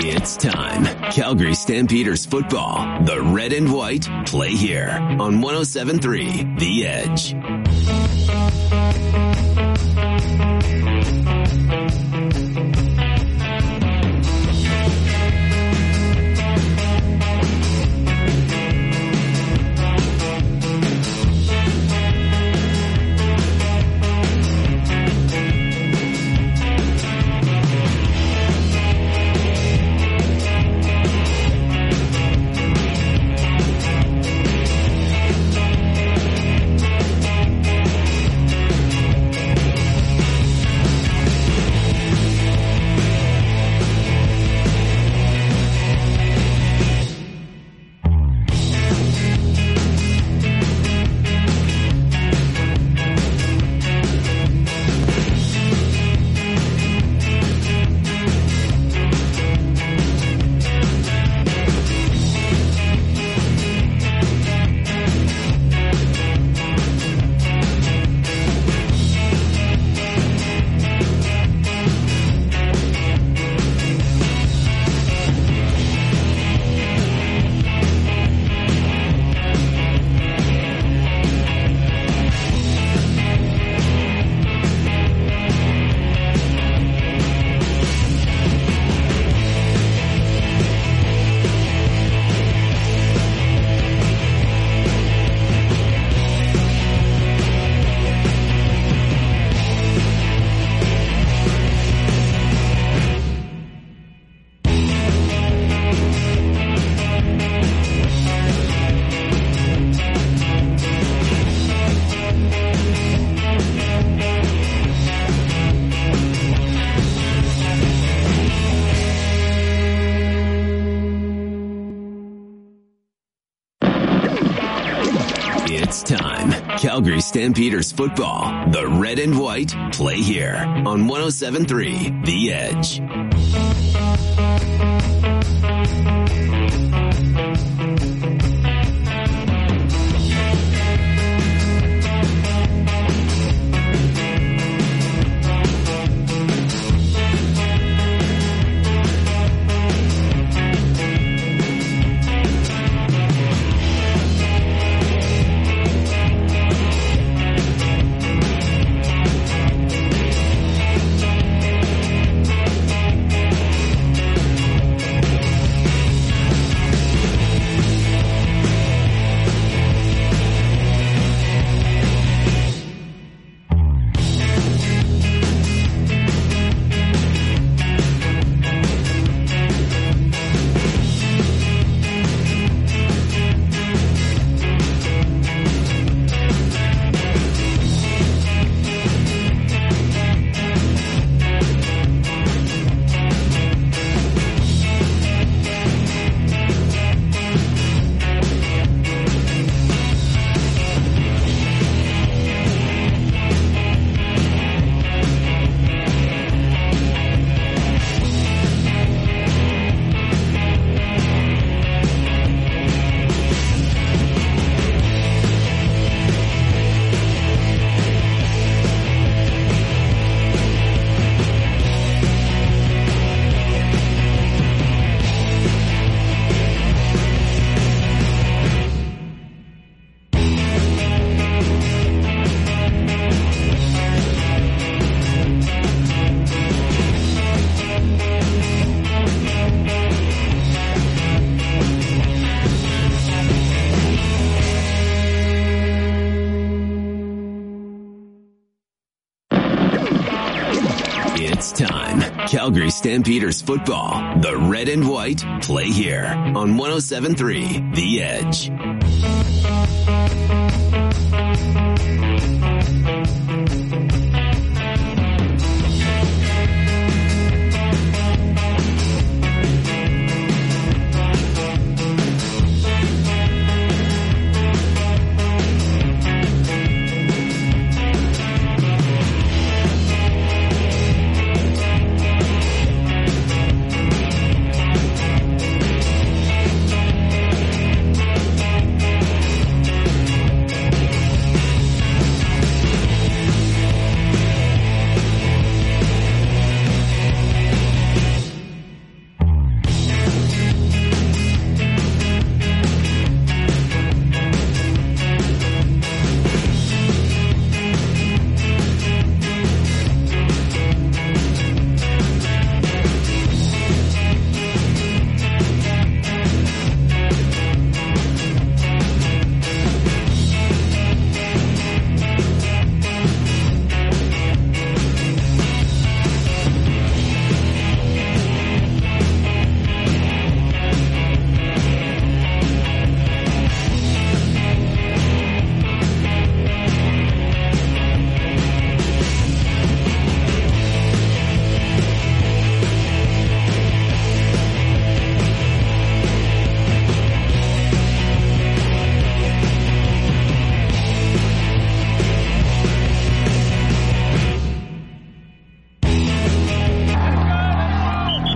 It's time. Calgary Stampeders football. The red and white play here on 107.3 The Edge. Calgary Stampeders football. The red and white play here on 107.3 The Edge. Calgary Stampeders football. The red and white play here on 107.3 The Edge.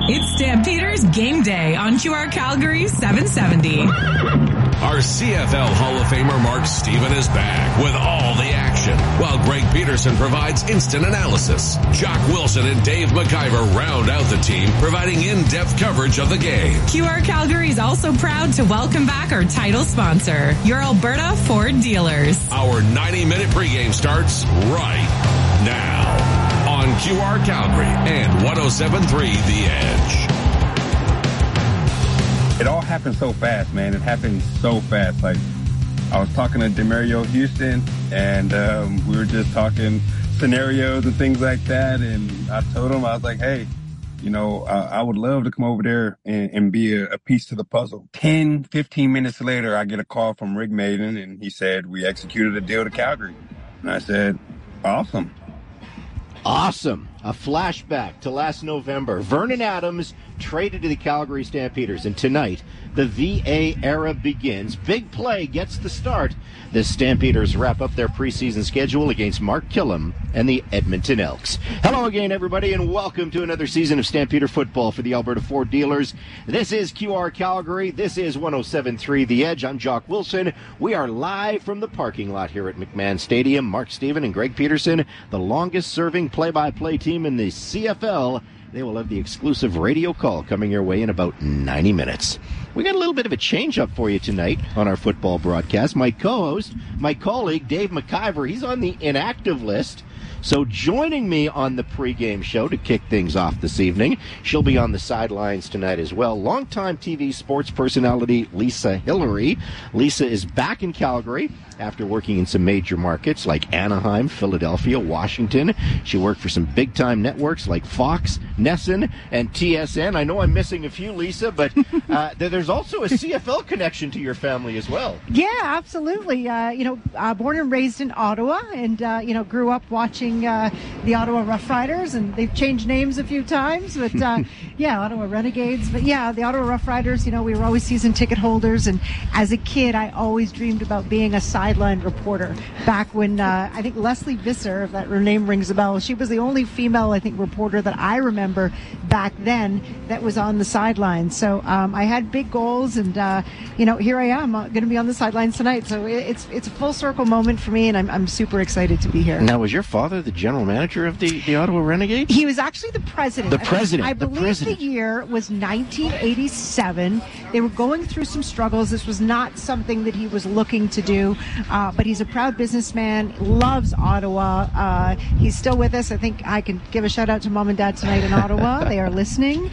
It's Stampeders Game Day on QR Calgary 770. Our CFL Hall of Famer Mark Steven is back with all the action, while Greg Peterson provides instant analysis. Jock Wilson and Dave McIver round out the team, providing in-depth coverage of the game. QR Calgary is also proud to welcome back our title sponsor, your Alberta Ford dealers. Our 90-minute pregame starts right now on QR Calgary and 107.3 The Edge. It all happened so fast, man. It happened so fast. Like, I was talking to Demario Houston, and we were just talking scenarios and things like that. And I told him, I was like, hey, you know, I would love to come over there and be a piece to the puzzle. 10, 15 minutes later, I get a call from Rick Maiden, and he said, we executed a deal to Calgary. And I said, awesome. Awesome. A flashback to last November. Vernon Adams traded to the Calgary Stampeders, and tonight the VA era begins. Big play gets the start. The Stampeders wrap up their preseason schedule against Mark Killam and the Edmonton Elks. Hello again, everybody, and welcome to another season of Stampeder football for the Alberta Ford dealers. This is QR Calgary. This is 107.3 The Edge. I'm Jock Wilson. We are live from the parking lot here at McMahon Stadium. Mark Steven and Greg Peterson, the longest-serving play-by-play team in the CFL. They will have the exclusive radio call coming your way in about 90 minutes. We got a little bit of a change-up for you tonight on our football broadcast. My co-host, my colleague, Dave McIver, he's on the inactive list. So joining me on the pregame show to kick things off this evening, she'll be on the sidelines tonight as well, longtime TV sports personality Lisa Hillary. Lisa is back in Calgary after working in some major markets like Anaheim, Philadelphia, Washington. She worked for some big-time networks like Fox, NESN, and TSN. I know I'm missing a few, Lisa, but there's also a CFL connection to your family as well. Yeah, absolutely. Born and raised in Ottawa, and grew up watching the Ottawa Rough Riders, and they've changed names a few times, but Ottawa Renegades. But yeah, the Ottawa Rough Riders, we were always season ticket holders, and as a kid, I always dreamed about being a sideline reporter. Back when I think Leslie Visser, if that name rings a bell, she was the only female, I think, reporter that I remember back then that was on the sidelines. So I had big goals, and here I am, going to be on the sidelines tonight. So it's a full circle moment for me, and I'm super excited to be here. Now, was your father the general manager of the Ottawa Renegades? He was actually the president. I believe the year was 1987. They were going through some struggles. This was not something that he was looking to do, but he's a proud businessman, loves Ottawa. He's still with us. I think I can give a shout out to Mom and Dad tonight in Ottawa. They are listening.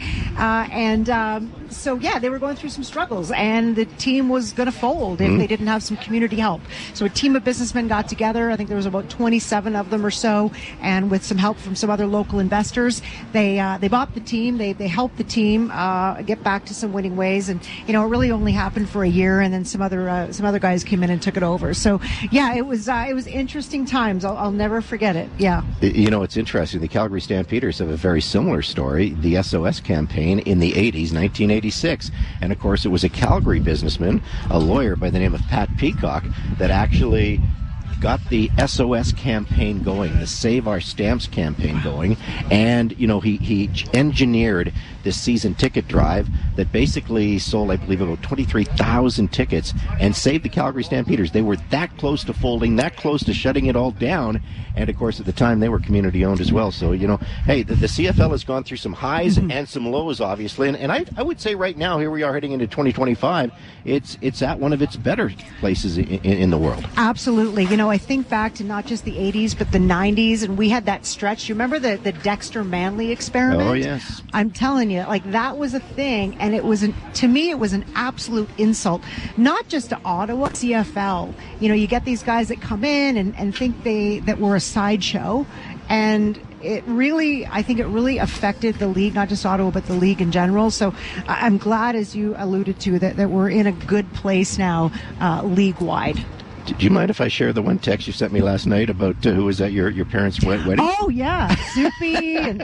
So they were going through some struggles, and the team was going to fold if they didn't have some community help. So a team of businessmen got together. I think there was about 27 of them or so, and with some help from some other local investors, they bought the team. They helped the team get back to some winning ways, and it really only happened for a year, and then some other guys came in and took it over. So it was interesting times. I'll never forget it. Yeah. It's interesting. The Calgary Stampeders have a very similar story. The SOS campaign in the 80s, 1986, and of course it was a Calgary businessman, a lawyer by the name of Pat Peacock, that actually got the SOS campaign going, the Save Our Stamps campaign going, and he engineered this season ticket drive that basically sold, I believe, about 23,000 tickets and saved the Calgary Stampeders. They were that close to folding, that close to shutting it all down, and of course at the time they were community owned as well. So the CFL has gone through some highs and some lows, obviously, and I would say right now, here we are heading into 2025, it's at one of its better places in the world. Absolutely. I think back to not just the 80s, but the 90s, and we had that stretch. You remember the Dexter Manley experiment? Oh, yes. I'm telling you, that was a thing, and to me, it was an absolute insult, not just to Ottawa, CFL. You get these guys that come in and think that we're a sideshow, and I think it really affected the league, not just Ottawa, but the league in general. So I'm glad, as you alluded to, that we're in a good place now, league-wide. Do you mind if I share the one text you sent me last night about who was at your parents' wedding? Oh, yeah. Soupy and,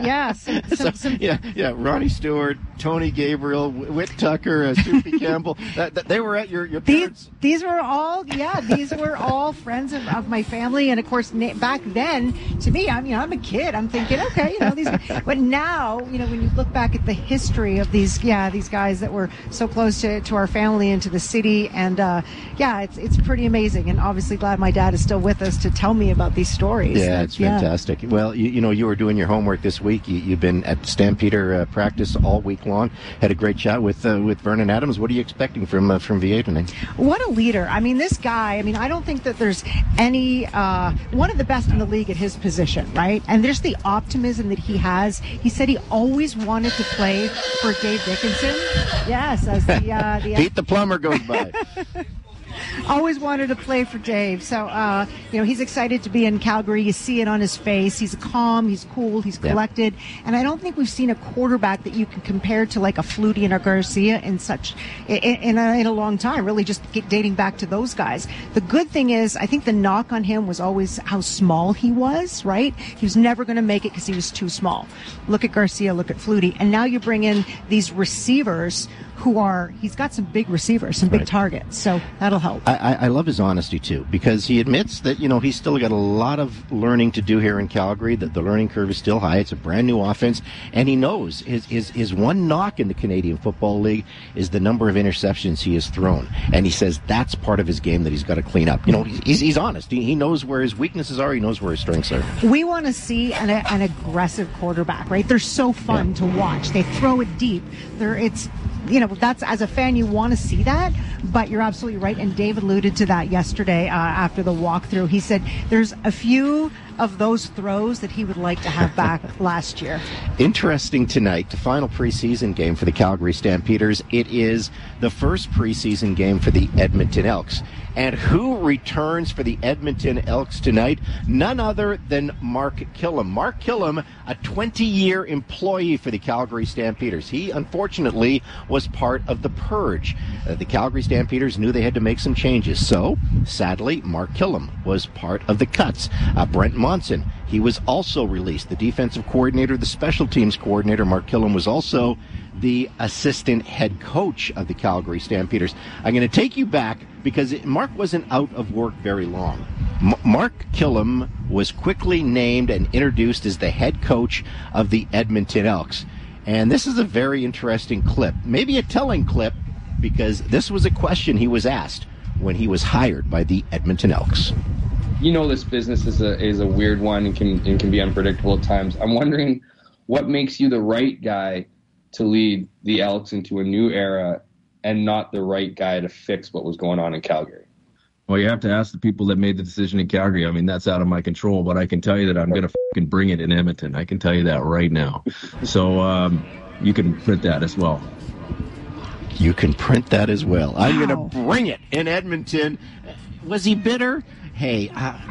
Ronnie Stewart, Tony Gabriel, Whit Tucker, Soupy Campbell. They were at your parents'. These were all friends of my family. And, of course, back then, to me, I'm a kid. I'm thinking, okay, these. But now, when you look back at the history of these guys that were so close to our family and to the city, and it's pretty amazing. And obviously glad my dad is still with us to tell me about these stories. Yeah, it's fantastic. Well, you were doing your homework this week. You've been at Stampeder practice all week long. Had a great chat with Vernon Adams. What are you expecting from VA tonight? What a leader. This guy, I don't think that there's any one of the best in the league at his position, right? And there's the optimism that he has. He said he always wanted to play for Dave Dickinson. Yes, as the Pete the plumber goes by. Always wanted to play for Dave. So, he's excited to be in Calgary. You see it on his face. He's calm, he's cool, he's collected. Yeah. And I don't think we've seen a quarterback that you can compare to like a Flutie and a Garcia in a long time, really just dating back to those guys. The good thing is, I think the knock on him was always how small he was, right? He was never going to make it because he was too small. Look at Garcia, look at Flutie. And now you bring in these receivers he's got some big receivers, some big targets, so that'll help. I love his honesty, too, because he admits that, he's still got a lot of learning to do here in Calgary, that the learning curve is still high. It's a brand new offense, and he knows his one knock in the Canadian Football League is the number of interceptions he has thrown, and he says that's part of his game that he's got to clean up. He's honest. He knows where his weaknesses are. He knows where his strengths are. We want to see an aggressive quarterback, right? They're so fun to watch. They throw it deep. That's, as a fan, you want to see that, but you're absolutely right. And Dave alluded to that yesterday after the walkthrough. He said there's a few of those throws that he would like to have back last year. Interesting tonight, the final preseason game for the Calgary Stampeders. It is the first preseason game for the Edmonton Elks. And who returns for the Edmonton Elks tonight? None other than Mark Killam. Mark Killam, a 20-year employee for the Calgary Stampeders. He, unfortunately, was part of the purge. The Calgary Stampeders knew they had to make some changes. So, sadly, Mark Killam was part of the cuts. Brent Monson, he was also released. The defensive coordinator, the special teams coordinator, Mark Killam, was also the assistant head coach of the Calgary Stampeders. I'm going to take you back because Mark wasn't out of work very long. Mark Killam was quickly named and introduced as the head coach of the Edmonton Elks. And this is a very interesting clip, maybe a telling clip, because this was a question he was asked when he was hired by the Edmonton Elks. This business is a weird one and can be unpredictable at times. I'm wondering what makes you the right guy to lead the Elks into a new era and not the right guy to fix what was going on in Calgary? Well, you have to ask the people that made the decision in Calgary. That's out of my control, but I can tell you that I'm going to fucking bring it in Edmonton. I can tell you that right now. So you can print that as well. You can print that as well. I'm going to bring it in Edmonton. Was he bitter? Hey,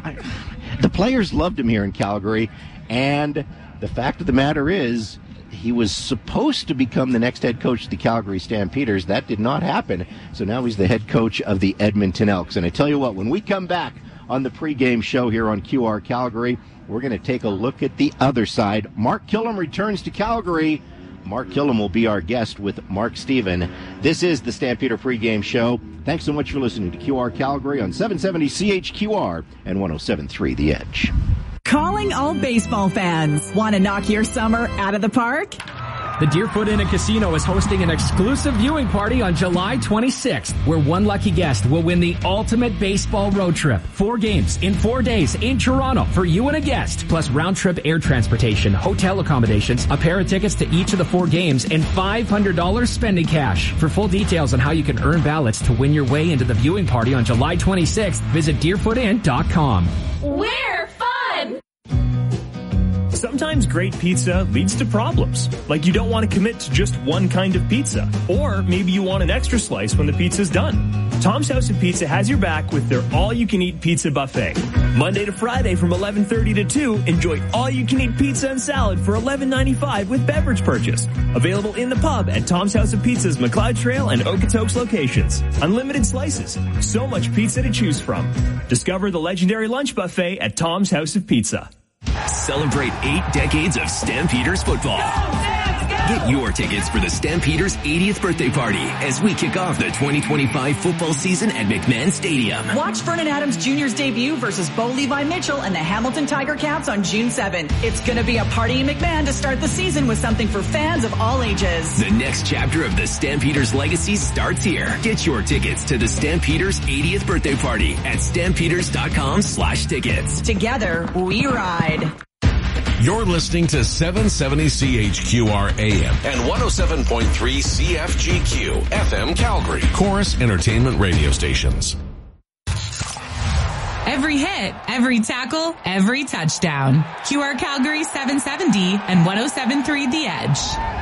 the players loved him here in Calgary, and the fact of the matter is he was supposed to become the next head coach of the Calgary Stampeders. That did not happen, so now he's the head coach of the Edmonton Elks. And I tell you what, when we come back on the pregame show here on QR Calgary, we're going to take a look at the other side. Mark Killam returns to Calgary. Mark Killam will be our guest with Mark Stephen. This is the Stampeder pregame show. Thanks so much for listening to QR Calgary on 770 CHQR and 107.3 The Edge. Calling all baseball fans. Want to knock your summer out of the park? The Deerfoot Inn & Casino is hosting an exclusive viewing party on July 26th, where one lucky guest will win the ultimate baseball road trip. 4 games in 4 days in Toronto for you and a guest, plus round-trip air transportation, hotel accommodations, a pair of tickets to each of the 4 games, and $500 spending cash. For full details on how you can earn ballots to win your way into the viewing party on July 26th, visit deerfootinn.com. We're fun! Sometimes sometimes great pizza leads to problems. Like you don't want to commit to just one kind of pizza. Or maybe you want an extra slice when the pizza's done. Tom's House of Pizza has your back with their all-you-can-eat pizza buffet. Monday to Friday from 11:30 to 2, enjoy all-you-can-eat pizza and salad for $11.95 with beverage purchase. Available in the pub at Tom's House of Pizza's McLeod Trail and Okotoks locations. Unlimited slices. So much pizza to choose from. Discover the legendary lunch buffet at Tom's House of Pizza. Celebrate 8 decades of Stampeders football. Get your tickets for the Stampeders 80th birthday party as we kick off the 2025 football season at McMahon Stadium. Watch Vernon Adams Jr.'s debut versus Bo Levi Mitchell and the Hamilton Tiger Cats on June 7th. It's going to be a party in McMahon to start the season with something for fans of all ages. The next chapter of the Stampeders legacy starts here. Get your tickets to the Stampeders 80th birthday party at stampeders.com/tickets. Together, we ride. You're listening to 770 CHQR AM and 107.3 CFGQ FM Calgary, Chorus Entertainment Radio Stations. Every hit, every tackle, every touchdown. QR Calgary 770 and 107.3 The Edge.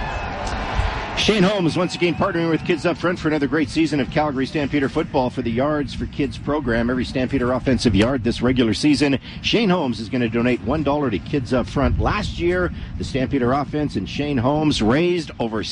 Shane Holmes once again partnering with Kids Up Front for another great season of Calgary Stampeder football for the Yards for Kids program. Every Stampeder offensive yard this regular season, Shane Holmes is going to donate $1 to Kids Up Front. Last year, the Stampeder offense and Shane Holmes raised over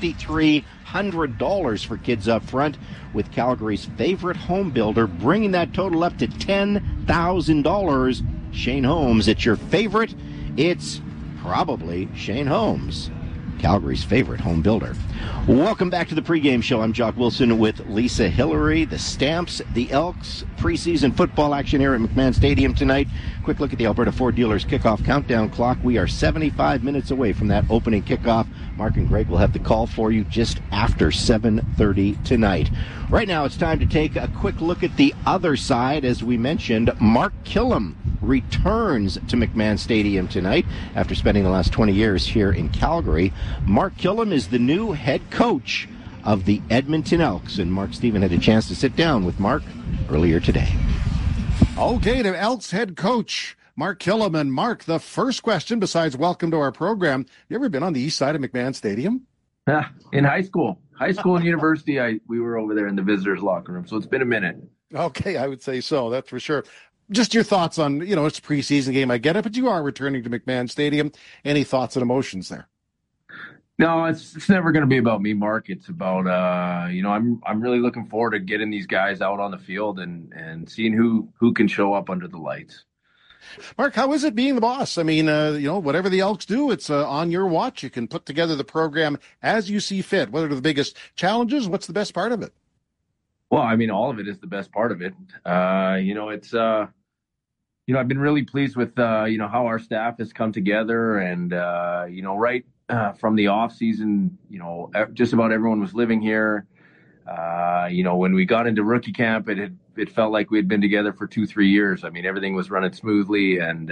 $6,300 for Kids Up Front, with Calgary's favorite home builder bringing that total up to $10,000. Shane Holmes, it's your favorite. It's probably Shane Holmes, Calgary's favorite home builder. Welcome back to the pregame show. I'm Jock Wilson with Lisa Hillary. The Stamps, the Elks, preseason football action here at McMahon Stadium tonight. Quick look at the Alberta Ford Dealers kickoff countdown clock. We are 75 minutes away from that opening kickoff. Mark and Greg will have the call for you just after 7:30 tonight. Right now, it's time to take a quick look at the other side. As we mentioned, Mark Killam returns to McMahon Stadium tonight after spending the last 20 years here in Calgary. Mark Killam is the new head coach of the Edmonton Elks, and Mark Stephen had a chance to sit down with Mark earlier today. Okay, the Elks head coach, Mark Killam. And Mark, the first question, besides welcome to our program, you ever been on the east side of McMahon Stadium? In high school and university, we were over there in the visitors' locker room, so it's been a minute. Okay, I would say so, that's for sure. Just your thoughts on, it's a preseason game, I get it, but you are returning to McMahon Stadium. Any thoughts and emotions there? No, it's never going to be about me, Mark. It's about, I'm really looking forward to getting these guys out on the field and seeing who can show up under the lights. Mark, how is it being the boss? I mean, whatever the Elks do, it's on your watch. You can put together the program as you see fit. What are the biggest challenges? What's the best part of it? Well, I mean, all of it is the best part of it. It's I've been really pleased with, how our staff has come together and, right from the off season, just about everyone was living here. When we got into rookie camp, it felt like we had been together for 2-3 years. I mean, everything was running smoothly and,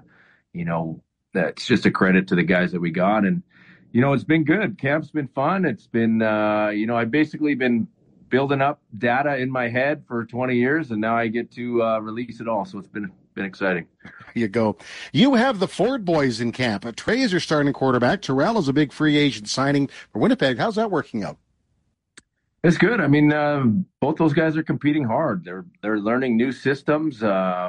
that's just a credit to the guys that we got. And, it's been good. Camp's been fun. It's been, I've basically been building up data in my head for 20 years, and now I get to release it all. So it's been exciting. There you go. You have the Ford boys in camp. Trey is your starting quarterback. Terrell is a big free agent signing for Winnipeg. How's that working out? It's good. I mean, both those guys are competing hard. They're learning new systems,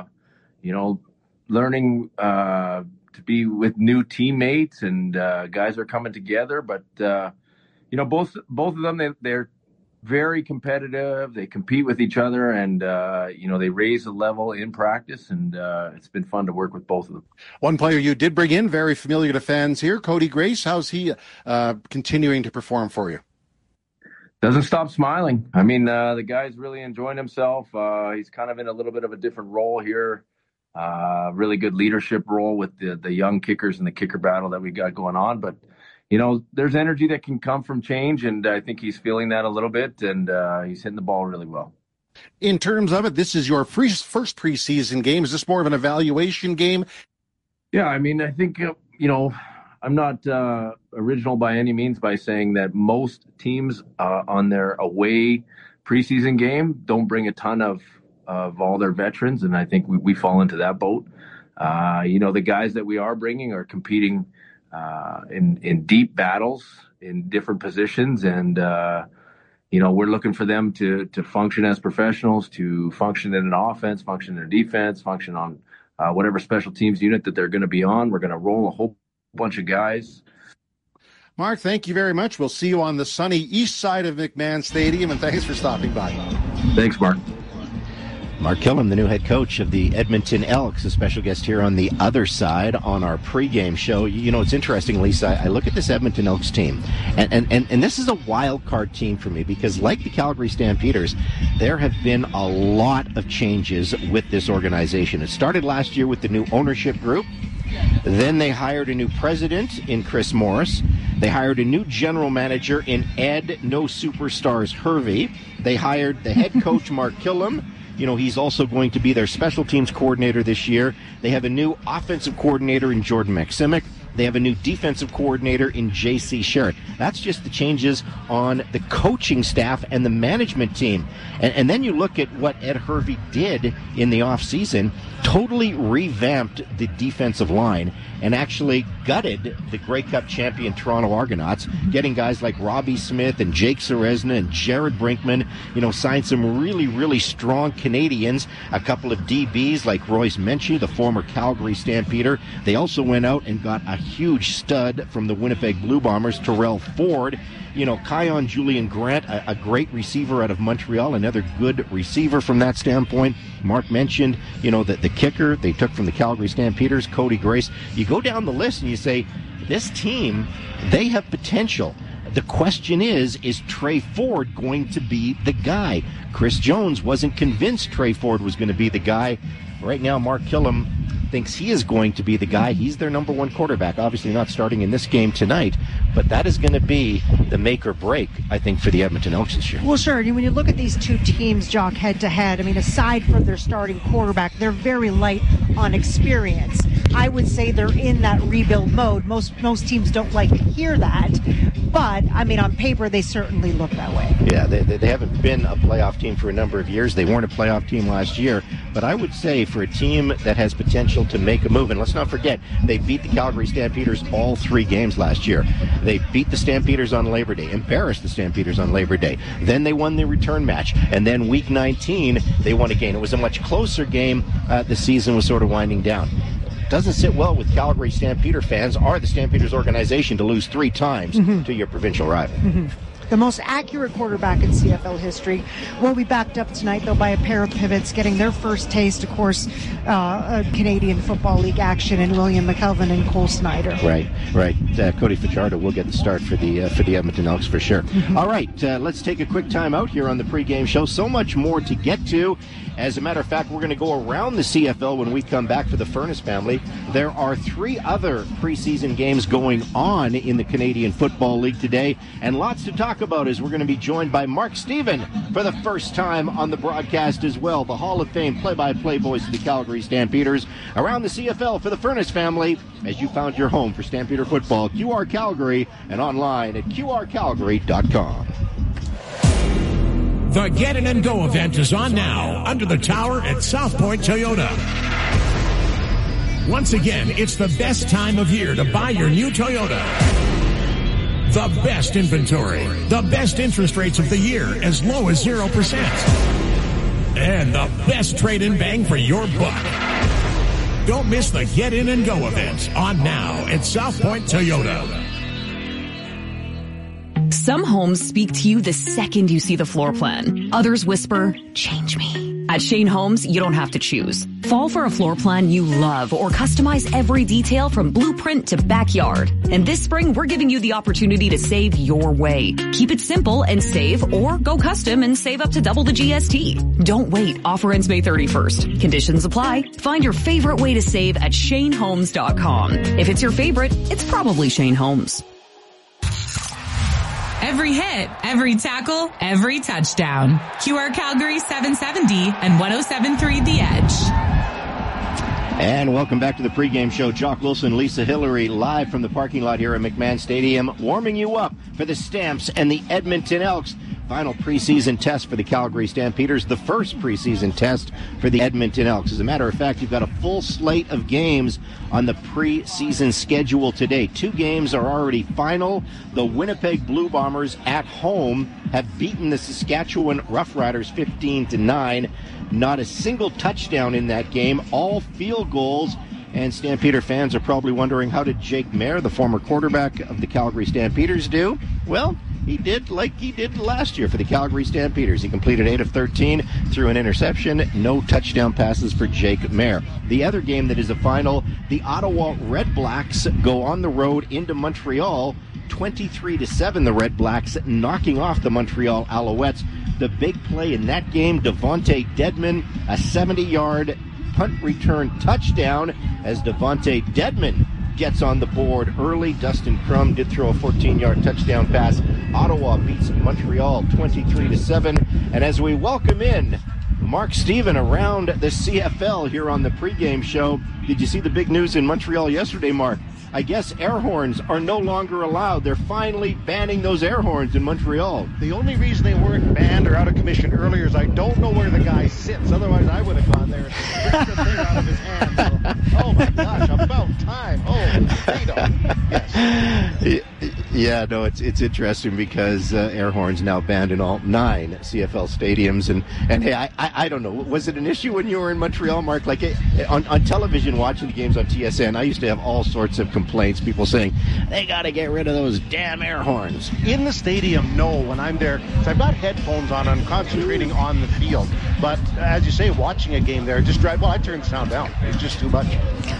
learning to be with new teammates, and guys are coming together. But both of them, they're very competitive. They compete with each other, and they raise the level in practice, and it's been fun to work with both of them. One player you did bring in, very familiar to fans here, Cody Grace. How's he continuing to perform for you? Doesn't stop smiling. I mean, the guy's really enjoying himself. He's kind of in a little bit of a different role here. Really good leadership role with the young kickers and the kicker battle that we got going on, but there's energy that can come from change, and I think he's feeling that a little bit, and he's hitting the ball really well. In terms of it, this is your first preseason game. Is this more of an evaluation game? Yeah, I mean, I think, I'm not original by any means by saying that most teams on their away preseason game don't bring a ton of all their veterans, and I think we fall into that boat. The guys that we are bringing are competing in deep battles in different positions, and we're looking for them to function as professionals, to function in an offense, function in a defense, function on whatever special teams unit that they're going to be on. We're going to roll a whole bunch of guys. Mark, thank you very much. We'll see you on the sunny east side of McMahon Stadium, and thanks for stopping by. Thanks, Mark. Mark Kilam, the new head coach of the Edmonton Elks, a special guest here on the other side on our pregame show. It's interesting, Lisa. I look at this Edmonton Elks team, and this is a wild card team for me because, like the Calgary Stampeders, there have been a lot of changes with this organization. It started last year with the new ownership group. Then they hired a new president in Chris Morris. They hired a new general manager in Ed No Superstars Hervey. They hired the head coach, Mark Kilam. He's also going to be their special teams coordinator this year. They have a new offensive coordinator in Jordan Maksimic. They have a new defensive coordinator in J.C. Sherritt. That's just the changes on the coaching staff and the management team. And then you look at what Ed Hervey did in the offseason, totally revamped the defensive line and actually gutted the Grey Cup champion Toronto Argonauts, getting guys like Robbie Smith and Jake Ceresna and Jared Brinkman, signed some really, really strong Canadians, a couple of DBs like Royce Menchie, the former Calgary Stampeder. They also went out and got a huge stud from the Winnipeg Blue Bombers, Terrell Ford. Kion Julian Grant, a great receiver out of Montreal, another good receiver from that standpoint. Mark mentioned, the kicker they took from the Calgary Stampeders, Cody Grace. You go down the list and you say, this team, they have potential. The question is Trey Ford going to be the guy? Chris Jones wasn't convinced Trey Ford was going to be the guy. Right now, Mark Kilam thinks he is going to be the guy. He's their number one quarterback, obviously not starting in this game tonight, but that is going to be the make or break, I think, for the Edmonton Elks this year. Well, sure. When you look at these two teams, Jock, head to head, aside from their starting quarterback, they're very light on experience. I would say they're in that rebuild mode. Most teams don't like to hear that, but, on paper, they certainly look that way. Yeah, they haven't been a playoff team for a number of years. They weren't a playoff team last year, but I would say for a team that has potential to make a move, and let's not forget, they beat the Calgary Stampeders all 3 games last year. They beat the Stampeders on Labor Day, embarrassed the Stampeders on Labor Day. Then they won the return match, and then week 19, they won again. It was a much closer game. The season was sort of winding down. Doesn't sit well with Calgary Stampeder fans or the Stampeders organization to lose 3 times to your provincial rival. The most accurate quarterback in CFL history will be backed up tonight, though, by a pair of pivots getting their first taste, of course, Canadian Football League action in William McKelvin and Cole Snyder. Right. Cody Fajardo will get the start for the Edmonton Elks for sure. All right, let's take a quick time out here on the pregame show. So much more to get to. As a matter of fact, we're going to go around the CFL when we come back for the Furnace family. There are 3 other preseason games going on in the Canadian Football League today, and lots to talk about as we're going to be joined by Mark Stephen for the first time on the broadcast as well, the Hall of Fame play-by-play voice of the Calgary Stampeders. Around the CFL for the Furnace family, as you found your home for Stampeder football, QR Calgary, and online at qrcalgary.com. The Get In and Go event is on now under the tower at South Point Toyota. Once again, it's the best time of year to buy your new Toyota. The best inventory, the best interest rates of the year, as low as 0%. And the best trade-in bang for your buck. Don't miss the Get In and Go event on now at South Point Toyota. Some homes speak to you the second you see the floor plan. Others whisper, change me. At Shane Homes, you don't have to choose. Fall for a floor plan you love or customize every detail from blueprint to backyard. And this spring, we're giving you the opportunity to save your way. Keep it simple and save, or go custom and save up to double the GST. Don't wait. Offer ends May 31st. Conditions apply. Find your favorite way to save at ShaneHomes.com. If it's your favorite, it's probably Shane Homes. Every hit, every tackle, every touchdown. QR Calgary 770 and 107.3 The Edge. And welcome back to the pregame show. Jock Wilson, Lisa Hillary, live from the parking lot here at McMahon Stadium, warming you up for the Stamps and the Edmonton Elks. final preseason test for the Calgary Stampeders, the first preseason test for the Edmonton Elks. As a matter of fact, you've got a full slate of games on the preseason schedule today. 2 games are already final. The Winnipeg Blue Bombers at home have beaten the Saskatchewan Roughriders 15-9. Not a single touchdown in that game, all field goals. And Stampeder fans are probably wondering, how did Jake Maier, the former quarterback of the Calgary Stampeders, do? Well, he did like he did last year for the Calgary Stampeders. He completed 8 of 13, threw an interception, no touchdown passes for Jake Maier. The other game that is a final, the Ottawa Red Blacks go on the road into Montreal, 23-7, the Red Blacks knocking off the Montreal Alouettes. The big play in that game, Devontae Dedmon, a 70-yard punt return touchdown as Devontae Dedmon gets on the board early. Dustin Crum did throw a 14-yard touchdown pass. Ottawa beats Montreal 23-7. And as we welcome in Mark Steven around the CFL here on the pregame show, did you see the big news in Montreal yesterday, Mark? I guess air horns are no longer allowed. They're finally banning those air horns in Montreal. The only reason they weren't banned or out of commission earlier is I don't know where the guy sits. Otherwise, I would have gone there and ripped the thing out of his hand. So, oh, my gosh, about time. Oh, potato. Yes. Yeah, no, it's interesting because air horns now banned in all 9 CFL stadiums. And hey, I don't know. Was it an issue when you were in Montreal, Mark? Like on television, watching the games on TSN, I used to have all sorts of complaints, people saying they got to get rid of those damn air horns. In the stadium, no, when I'm there, because I've got headphones on, I'm concentrating on the field. But as you say, watching a game there, I turn the sound down. It's just too much.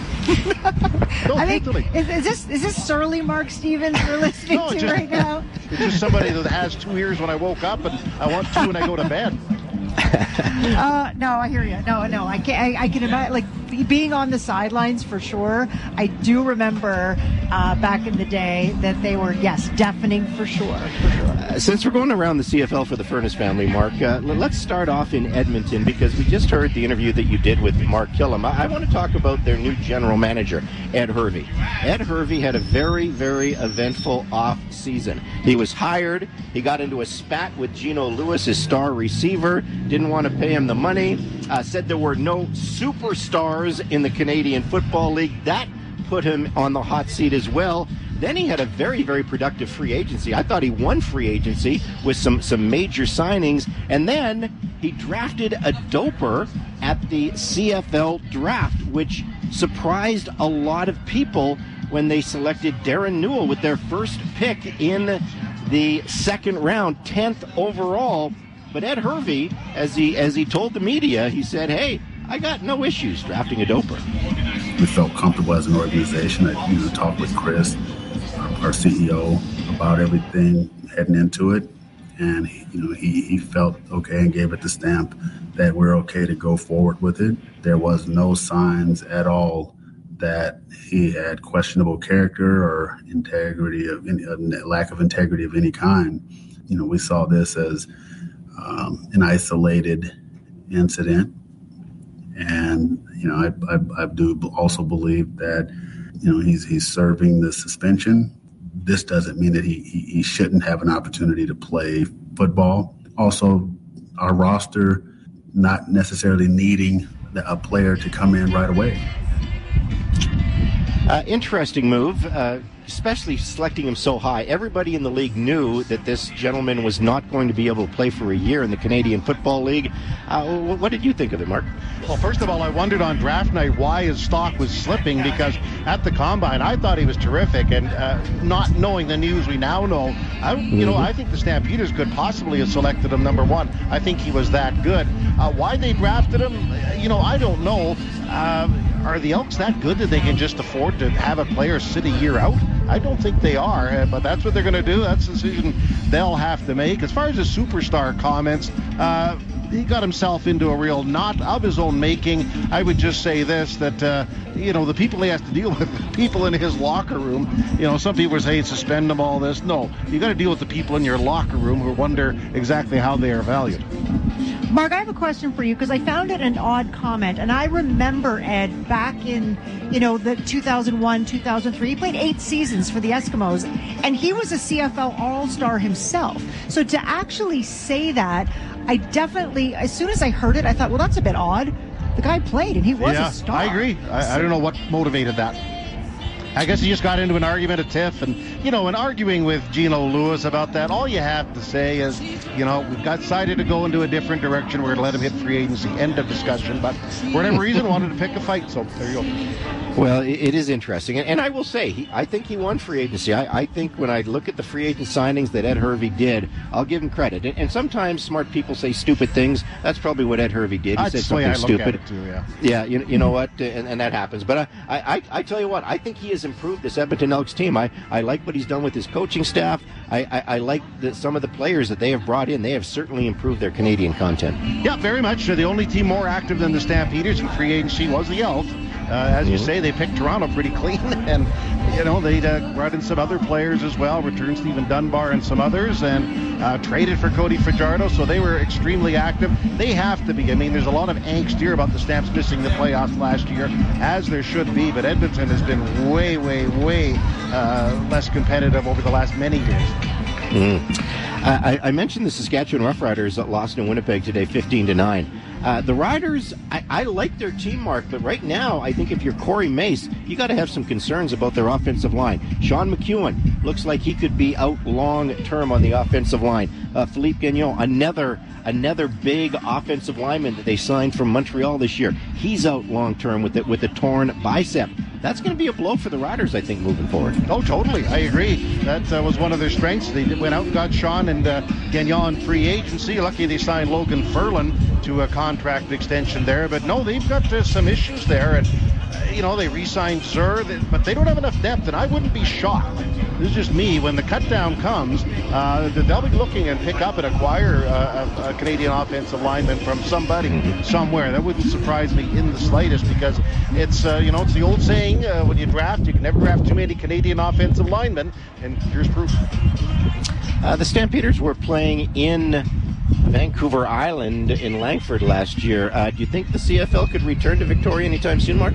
I think, is this surly Mark Stevens we're listening to right now? It's just somebody that has 2 ears when I woke up, and I want 2 when I go to bed. No, I hear you. No, I can imagine, like, being on the sidelines for sure. I do remember back in the day that they were, deafening for sure. Since we're going around the CFL for the Furness family, Mark, let's start off in Edmonton because we just heard the interview that you did with Mark Killam. I want to talk about their new general manager, Ed Hervey. Ed Hervey had a very, very eventful off season. He was hired. He got into a spat with Geno Lewis, his star receiver. Didn't want to pay him the money. Said there were no superstars in the Canadian Football League. That put him on the hot seat as well. Then he had a very, very productive free agency. I thought he won free agency with some major signings. And then he drafted a doper at the CFL draft, which surprised a lot of people when they selected Darren Newell with their first pick in the 2nd round, 10th overall. But Ed Hervey, as he told the media, he said, hey, I got no issues drafting a doper. We felt comfortable as an organization. I talked with Chris, our CEO, about everything heading into it, and he felt okay and gave it the stamp that we're okay to go forward with it. There was no signs at all that he had questionable character or integrity of lack of integrity of any kind. We saw this as an isolated incident, and I do also believe that he's serving the suspension. This doesn't mean that he shouldn't have an opportunity to play football. Also, our roster not necessarily needing a player to come in right away. Interesting move, especially selecting him so high. Everybody in the league knew that this gentleman was not going to be able to play for a year in the Canadian Football League. What did you think of it, Mark? Well, first of all, I wondered on draft night why his stock was slipping, because at the Combine, I thought he was terrific, and not knowing the news we now know, I think the Stampeders could possibly have selected him number 1. I think he was that good. Why they drafted him, I don't know. Are the Elks that good that they can just afford to have a player sit a year out? I don't think they are, but that's what they're going to do. That's the decision they'll have to make. As far as the superstar comments, he got himself into a real knot of his own making. I would just say this, that, the people he has to deal with, the people in his locker room, some people are saying suspend him, all this. No, you got to deal with the people in your locker room who wonder exactly how they are valued. Mark, I have a question for you because I found it an odd comment, and I remember Ed back in, the 2001, 2003. He played 8 seasons for the Eskimos, and he was a CFL All-Star himself. So to actually say that, I definitely, as soon as I heard it, I thought, well, that's a bit odd. The guy played, and he was a star. I agree. I don't know what motivated that. I guess he just got into an argument at TIFF, and, in arguing with Gino Lewis about that, all you have to say is, we've decided to go into a different direction. We're going to let him hit free agency. End of discussion. But for whatever reason, wanted to pick a fight. So there you go. Well, it is interesting. And I will say, I think he won free agency. I think when I look at the free agent signings that Ed Hervey did, I'll give him credit. And sometimes smart people say stupid things. That's probably what Ed Hervey did. He said something stupid. At it too, yeah. Yeah, you know what? And that happens. But I tell you what, I think he has improved this Edmonton Elks team. I like what he's done with his coaching staff. I like some of the players that they have brought in. They have certainly improved their Canadian content. Yeah, very much. The only team more active than the Stampeders in free agency was the Elks. As you say, they picked Toronto pretty clean, and they brought in some other players as well, returned Stephen Dunbar and some others, and traded for Cody Fajardo, so they were extremely active. They have to be. I mean, there's a lot of angst here about the Stamps missing the playoffs last year, as there should be, but Edmonton has been way, way, way less competitive over the last many years. I mentioned the Saskatchewan Roughriders that lost in Winnipeg today, 15-9. The Riders, I like their team, Mark, but right now, I think if you're Corey Mace, you got to have some concerns about their offensive line. Sean McEwen looks like he could be out long-term on the offensive line. Philippe Gagnon, another big offensive lineman that they signed from Montreal this year. He's out long-term with a torn bicep. That's going to be a blow for the Riders, I think, moving forward. Oh, totally. I agree. That was one of their strengths. They went out and got Sean and Gagnon in free agency. Lucky they signed Logan Ferland to a contract extension there. But no, they've got some issues there. And, they re-signed Zur, but they don't have enough depth. And I wouldn't be shocked. This is just me. When the cutdown comes, they'll be looking and pick up and acquire a Canadian offensive lineman from somebody, somewhere. That wouldn't surprise me in the slightest, because it's, it's the old saying, when you draft, you can never draft too many Canadian offensive linemen, and here's proof. The Stampeders were playing in Vancouver Island in Langford last year. Do you think the CFL could return to Victoria anytime soon, Mark?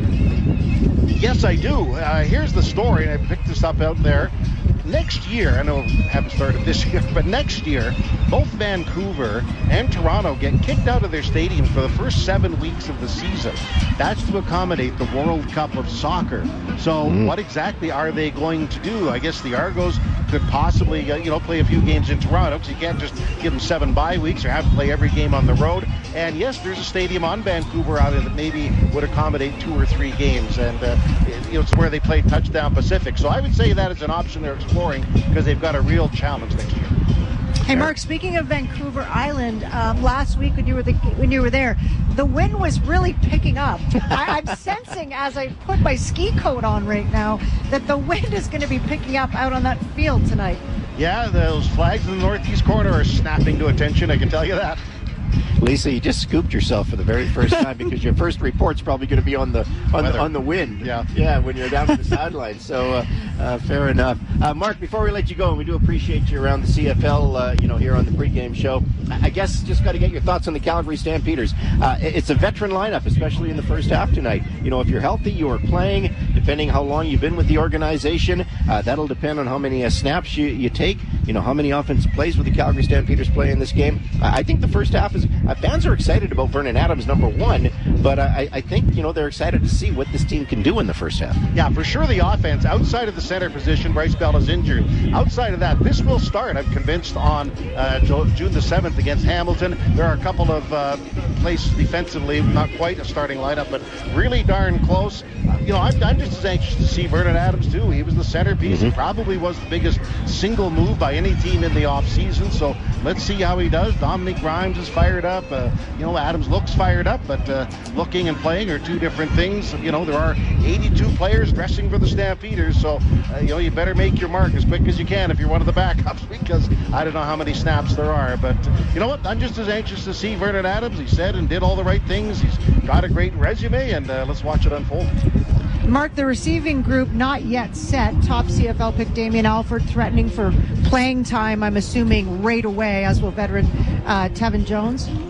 Yes, I do. Here's the story, and I picked this up out there. Next year, I know we haven't started this year, but next year, both Vancouver and Toronto get kicked out of their stadiums for the first 7 weeks of the season. That's to accommodate the World Cup of Soccer. So what exactly are they going to do? I guess the Argos could possibly, play a few games in Toronto, because you can't just give them 7 bye weeks or have to play every game on the road. And yes, there's a stadium on Vancouver Island that maybe would accommodate 2 or 3 games, and it's where they play Touchdown Pacific. So I would say that is an option they're exploring, because they've got a real challenge next year. Hey, Mark, speaking of Vancouver Island, last week when you were there, the wind was really picking up. I'm sensing, as I put my ski coat on right now, that the wind is going to be picking up out on that field tonight. Yeah, those flags in the northeast corner are snapping to attention, I can tell you that. Lisa, you just scooped yourself for the very first time, because your first report's probably going to be on the wind. Yeah, when you're down at the sideline. So fair enough. Mark, before we let you go, and we do appreciate you around the CFL, here on the pregame show. I guess just got to get your thoughts on the Calgary Stampeders. It's a veteran lineup, especially in the first half tonight. If you're healthy, you are playing. Depending how long you've been with the organization, that'll depend on how many snaps you take. How many offensive plays will the Calgary Stampeders play in this game. I think the first half is. Fans are excited about Vernon Adams, number one, but I think, they're excited to see what this team can do in the first half. Yeah, for sure the offense, outside of the center position, Bryce Bell is injured. Outside of that, this will start, I'm convinced, on June the 7th against Hamilton. There are a couple of places defensively, not quite a starting lineup, but really darn close. I'm just as anxious to see Vernon Adams, too. He was the centerpiece. He probably was the biggest single move by any team in the offseason, so let's see how he does. Dominic Grimes is fired up. Adams looks fired up, but looking and playing are two different things. There are 82 players dressing for the Stampeders, so you better make your mark as quick as you can if you're one of the backups, because I don't know how many snaps there are. But you know what? I'm just as anxious to see Vernon Adams. He said and did all the right things. He's got a great resume, and let's watch it unfold. Mark, the receiving group not yet set. Top CFL pick Damien Alford threatening for playing time, I'm assuming, right away, as will veteran Tevin Jones.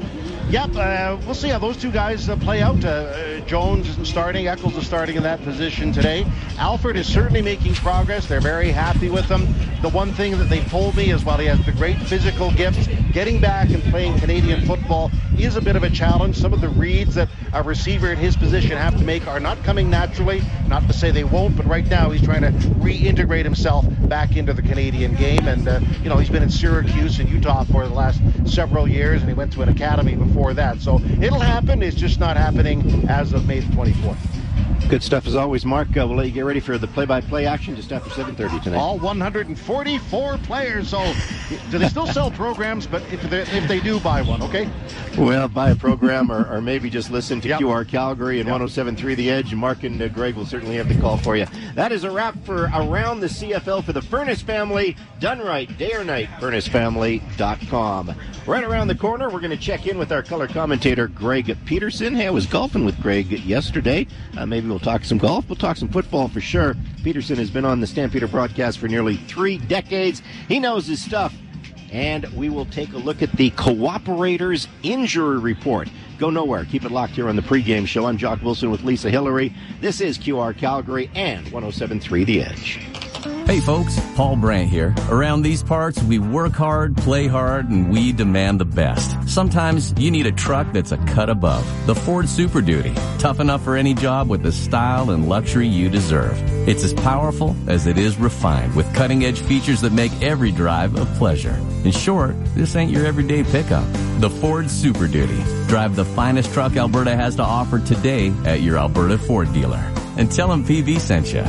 We'll see how those two guys play out. Jones isn't starting. Eccles is starting in that position today. Alford is certainly making progress. They're very happy with him. The one thing that they told me is while he has the great physical gifts, getting back and playing Canadian football is a bit of a challenge. Some of the reads that a receiver in his position have to make are not coming naturally. Not to say they won't, but right now he's trying to reintegrate himself back into the Canadian game. And, he's been in Syracuse and Utah for the last several years, and he went to an academy before that. So it'll happen. It's just not happening as of May the 24th. Good stuff as always, Mark. We'll let you get ready for the play-by-play action just after 7:30 tonight. All 144 players. So do they still sell programs? But if they do, buy one, okay? Well, buy a program or maybe just listen to QR Calgary and 107.3 The Edge. Mark and Greg will certainly have the call for you. That is a wrap for Around the CFL for the Furnace family. Done right, day or night, furnacefamily.com. Right around the corner, we're going to check in with our color commentator, Greg Peterson. Hey, I was golfing with Greg yesterday. Maybe we'll talk some golf. We'll talk some football for sure. Peterson has been on the Stampeder broadcast for nearly 3 decades. He knows his stuff. And we will take a look at the Cooperators Injury Report. Go nowhere. Keep it locked here on the pregame show. I'm Jock Wilson with Lisa Hillary. This is QR Calgary and 107.3 The Edge. Hey folks, Paul Brandt here. Around these parts, we work hard, play hard, and we demand the best. Sometimes you need a truck that's a cut above. The Ford Super Duty. Tough enough for any job with the style and luxury you deserve. It's as powerful as it is refined, with cutting-edge features that make every drive a pleasure. In short, this ain't your everyday pickup. The Ford Super Duty. Drive the finest truck Alberta has to offer today at your Alberta Ford dealer. And tell them PV sent you.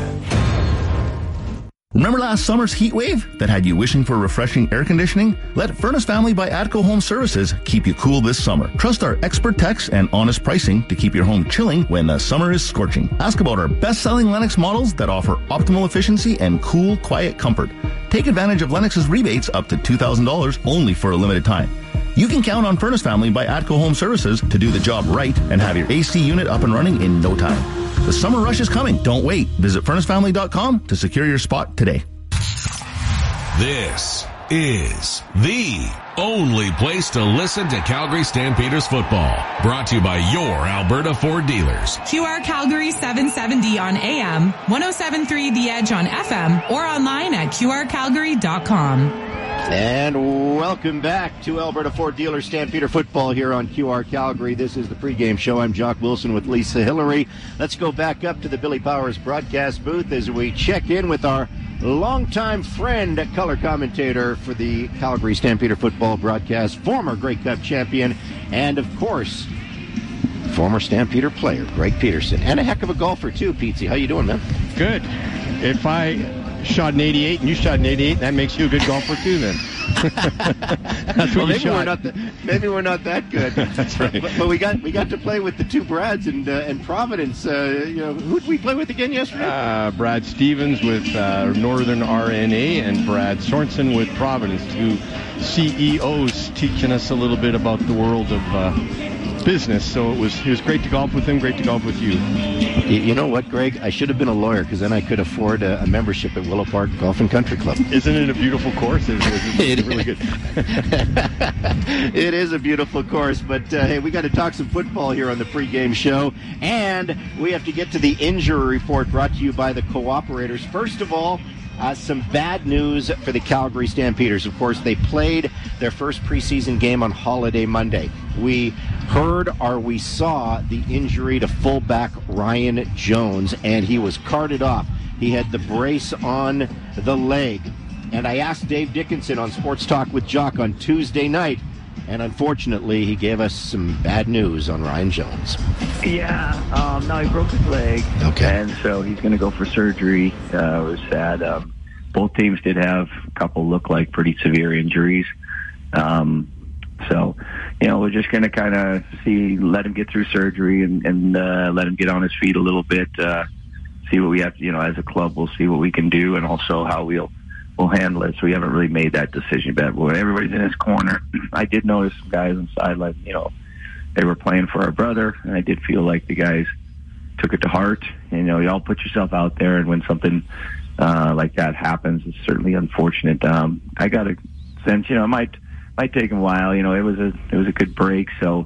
Remember last summer's heat wave that had you wishing for refreshing air conditioning? Let Furnace Family by Atco Home Services keep you cool this summer. Trust our expert techs and honest pricing to keep your home chilling when the summer is scorching. Ask about our best-selling Lennox models that offer optimal efficiency and cool, quiet comfort. Take advantage of Lennox's rebates up to $2,000 only for a limited time. You can count on Furnace Family by Atco Home Services to do the job right and have your AC unit up and running in no time. The summer rush is coming. Don't wait. Visit furnacefamily.com to secure your spot today. This is the only place to listen to Calgary Stampeders football. Brought to you by your Alberta Ford dealers. QR Calgary 770 on AM, 107.3 The Edge on FM, or online at qrcalgary.com. And welcome back to Alberta Ford Dealer Stampeder Football here on QR Calgary. This is the pregame show. I'm Jock Wilson with Lisa Hillary. Let's go back up to the Billy Powers broadcast booth as we check in with our longtime friend, color commentator for the Calgary Stampeder Football broadcast, former Grey Cup champion, and of course, former Stampeder player, Greg Peterson. And a heck of a golfer too, Petey. How you doing, man? Good. If I shot an 88 and you shot an 88, that makes you a good golfer too then. That's what maybe we're not that good. That's right. But we got to play with the two Brads and Providence. Who did we play with again yesterday? Brad Stevens with Northern RNA and Brad Sorensen with Providence, two CEOs teaching us a little bit about the world of business. So it was great to golf with him, great to golf with you. You know what, Greg? I should have been a lawyer because then I could afford a membership at Willow Park Golf and Country Club. Isn't it a beautiful course? It's really good. It is a beautiful course, but hey, we got to talk some football here on the pregame show, and we have to get to the injury report brought to you by the Cooperators. First of all, some bad news for the Calgary Stampeders. Of course, they played their first preseason game on Holiday Monday. We heard or we saw the injury to fullback Ryan Jones, and he was carted off. He had the brace on the leg. And I asked Dave Dickinson on Sports Talk with Jock on Tuesday night, and unfortunately, he gave us some bad news on Ryan Jones. Yeah, no, he broke his leg. Okay. And so he's going to go for surgery. It was sad. Both teams did have a couple look like pretty severe injuries. So, we're just going to kind of let him get through surgery and let him get on his feet a little bit, see what we have to, as a club, we'll see what we can do and also how we'll handle it. So we haven't really made that decision yet. But when everybody's in his corner, I did notice some guys on the sideline, they were playing for our brother, and I did feel like the guys took it to heart. You all put yourself out there, and when something like that happens, it's certainly unfortunate. I got a sense, it might take him a while. It was a good break, so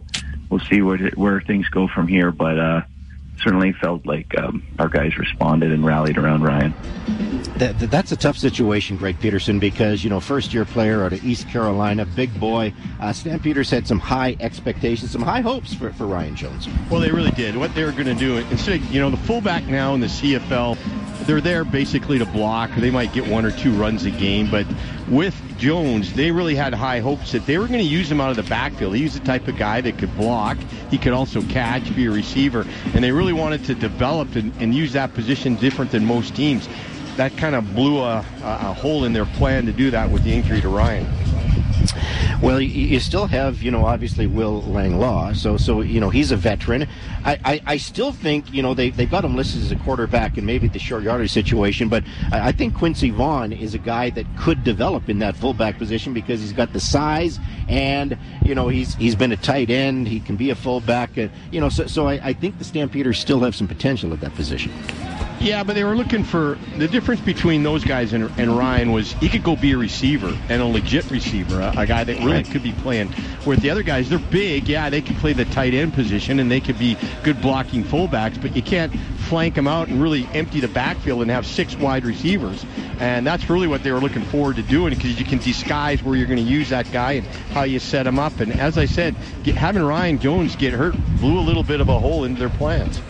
we'll see where things go from here. But certainly felt like our guys responded and rallied around Ryan. That's a tough situation, Greg Peterson, because, first-year player out of East Carolina, big boy. Stampeders had some high expectations, some high hopes for Ryan Jones. Well, they really did. What they were going to do, instead of, the fullback now in the CFL, they're there basically to block. They might get 1 or 2 runs a game, but with Jones, they really had high hopes that they were going to use him out of the backfield. He was the type of guy that could block. He could also catch, be a receiver, and they really wanted to develop and use that position different than most teams. That kind of blew a hole in their plan to do that with the injury to Ryan. Well, you still have, obviously Will Langlaw, so he's a veteran. I still think, they've got him listed as a quarterback and maybe the short yardage situation, but I think Quincy Vaughn is a guy that could develop in that fullback position because he's got the size and, he's been a tight end. He can be a fullback, so I think the Stampeders still have some potential at that position. Yeah, but they were looking for the difference between those guys and Ryan was he could go be a receiver and a legit receiver, a guy that really could be playing. Where the other guys, they're big, they could play the tight end position and they could be good blocking fullbacks, but you can't flank them out and really empty the backfield and have 6 wide receivers. And that's really what they were looking forward to doing because you can disguise where you're going to use that guy and how you set him up. And as I said, having Ryan Jones get hurt blew a little bit of a hole into their plans.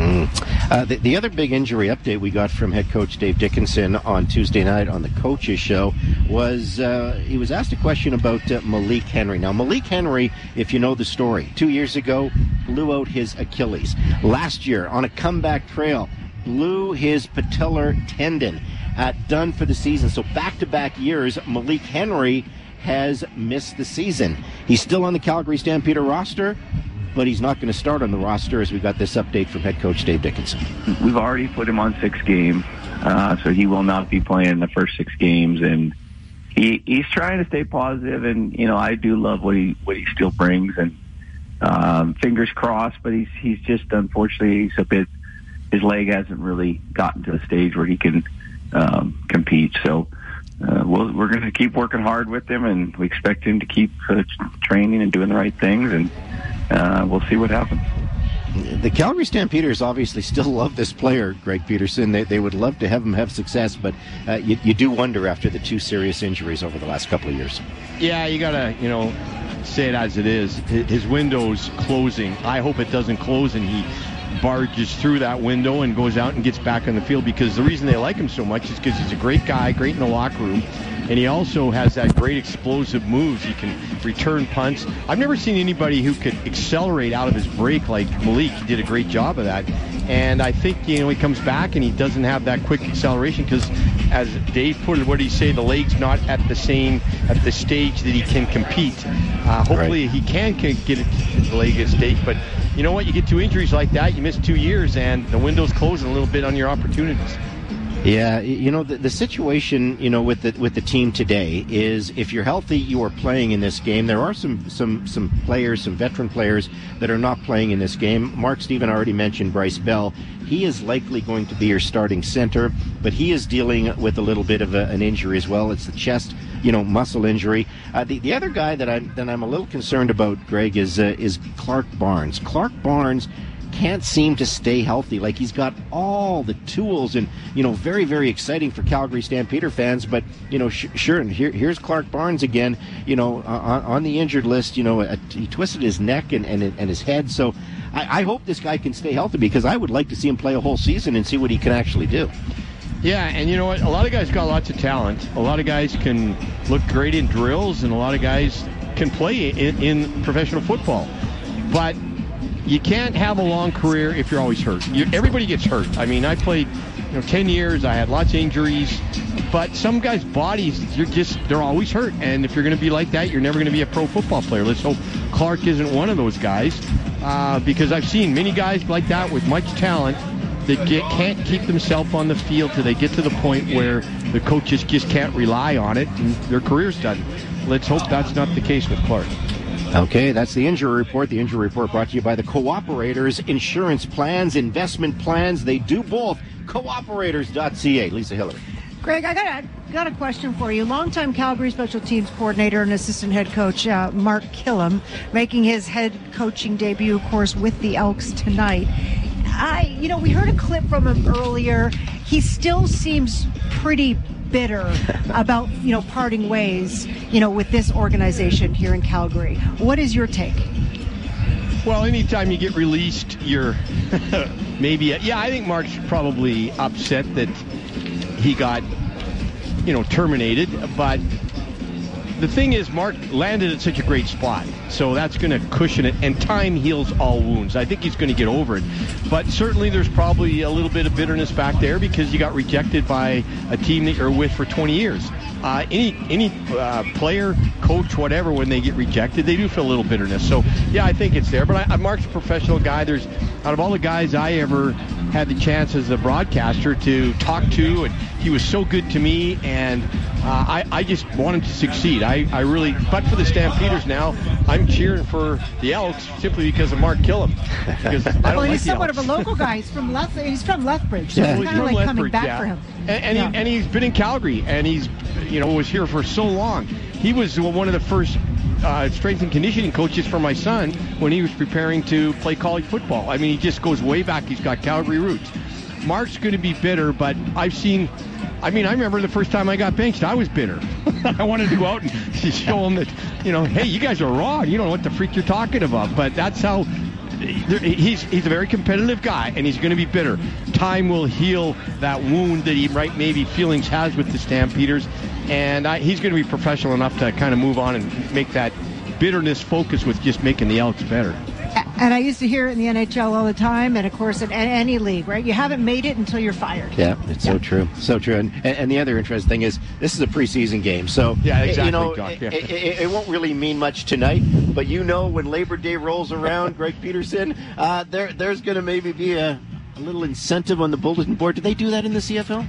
The other big injury update we got from head coach Dave Dickinson on Tuesday night on the Coaches Show was he was asked a question about Malik Henry. Now, Malik Henry, if you know the story, 2 years ago blew out his Achilles. Last year, on a comeback trail, blew his patellar tendon. Done for the season. So back-to-back years, Malik Henry has missed the season. He's still on the Calgary Stampeder roster, but he's not going to start on the roster as we got this update from head coach Dave Dickinson. We've already put him on 6 games, so he will not be playing the first 6 games. And he's trying to stay positive, and I do love what he still brings. And fingers crossed, but he's just unfortunately his leg hasn't really gotten to a stage where he can compete. So we're going to keep working hard with him, and we expect him to keep training and doing the right things. And we'll see what happens. The Calgary Stampeders obviously still love this player, Greg Peterson. They would love to have him have success, but you do wonder after the 2 serious injuries over the last couple of years. Yeah, you got to, say it as it is. His window's closing. I hope it doesn't close and he barges through that window and goes out and gets back on the field, because the reason they like him so much is because he's a great guy, great in the locker room, and he also has that great explosive moves. He can return punts. I've never seen anybody who could accelerate out of his break like Malik. He did a great job of that. And I think, he comes back and he doesn't have that quick acceleration because, as Dave put it, what did he say? The leg's not at the stage that he can compete. Hopefully he can get it to the leg at stage. But you know what? You get 2 injuries like that, you miss 2 years, and the window's closing a little bit on your opportunities. Yeah, the situation, with the team today is if you're healthy, you are playing in this game. There are some players, some veteran players that are not playing in this game. Mark Steven already mentioned Bryce Bell. He is likely going to be your starting center, but he is dealing with a little bit of an injury as well. It's the chest, muscle injury. The other guy that I'm a little concerned about, Greg, is Clark Barnes. Clark Barnes can't seem to stay healthy. Like, he's got all the tools and, very, very exciting for Calgary Stampeder fans. But, sure, and here's Clark Barnes again, on the injured list. He twisted his neck and his head. So I hope this guy can stay healthy, because I would like to see him play a whole season and see what he can actually do. Yeah, and you know what? A lot of guys got lots of talent. A lot of guys can look great in drills, and a lot of guys can play in professional football. But you can't have a long career if you're always hurt. Everybody gets hurt. I mean, I played 10 years. I had lots of injuries. But some guys' bodies, they're always hurt. And if you're going to be like that, you're never going to be a pro football player. Let's hope Clark isn't one of those guys, because I've seen many guys like that with much talent that can't keep themselves on the field till they get to the point where the coaches just can't rely on it and their career's done. Let's hope that's not the case with Clark. Okay, that's the injury report. The injury report brought to you by the Cooperators Insurance Plans, Investment Plans. They do both. Cooperators.ca. Lisa Hillary. Greg, I got a question for you. Longtime Calgary special teams coordinator and assistant head coach Mark Killam making his head coaching debut, of course, with the Elks tonight. We heard a clip from him earlier. He still seems pretty bitter about, parting ways, with this organization here in Calgary. What is your take? Well, anytime you get released, you're maybe, I think Mark's probably upset that he got, terminated. But the thing is, Mark landed at such a great spot, so that's going to cushion it, and time heals all wounds. I think he's going to get over it. But certainly there's probably a little bit of bitterness back there because you got rejected by a team that you're with for 20 years. Any player, coach, whatever, when they get rejected, they do feel a little bitterness. So, I think it's there. But Mark's a professional guy. Out of all the guys I ever had the chance as a broadcaster to talk to, and he was so good to me, and I just want him to succeed. I really, but for the Stampeders now, I'm cheering for the Elks simply because of Mark Killam. Because I don't he's somewhat of a local guy. He's from Lethbridge, so it's kind of like coming back for him. And he's been in Calgary, and he's was here for so long. He was one of the first strength and conditioning coaches for my son when he was preparing to play college football. I mean, he just goes way back. He's got Calgary roots. Mark's going to be bitter, but I remember the first time I got benched, I was bitter. I wanted to go out and show him that, hey, you guys are wrong. You don't know what the freak you're talking about. But that's how he's a very competitive guy, and he's going to be bitter. Time will heal that wound that he maybe feelings has with the Stampeders, and he's going to be professional enough to kind of move on and make that bitterness focus with just making the Elks better. And I used to hear it in the NHL all the time, and of course in any league, right? You haven't made it until you're fired. Yeah, it's so true. So true. And the other interesting thing is this is a preseason game. So, exactly, it won't really mean much tonight, but when Labor Day rolls around, Greg Peterson, there's going to maybe be a little incentive on the bulletin board. Do they do that in the CFL?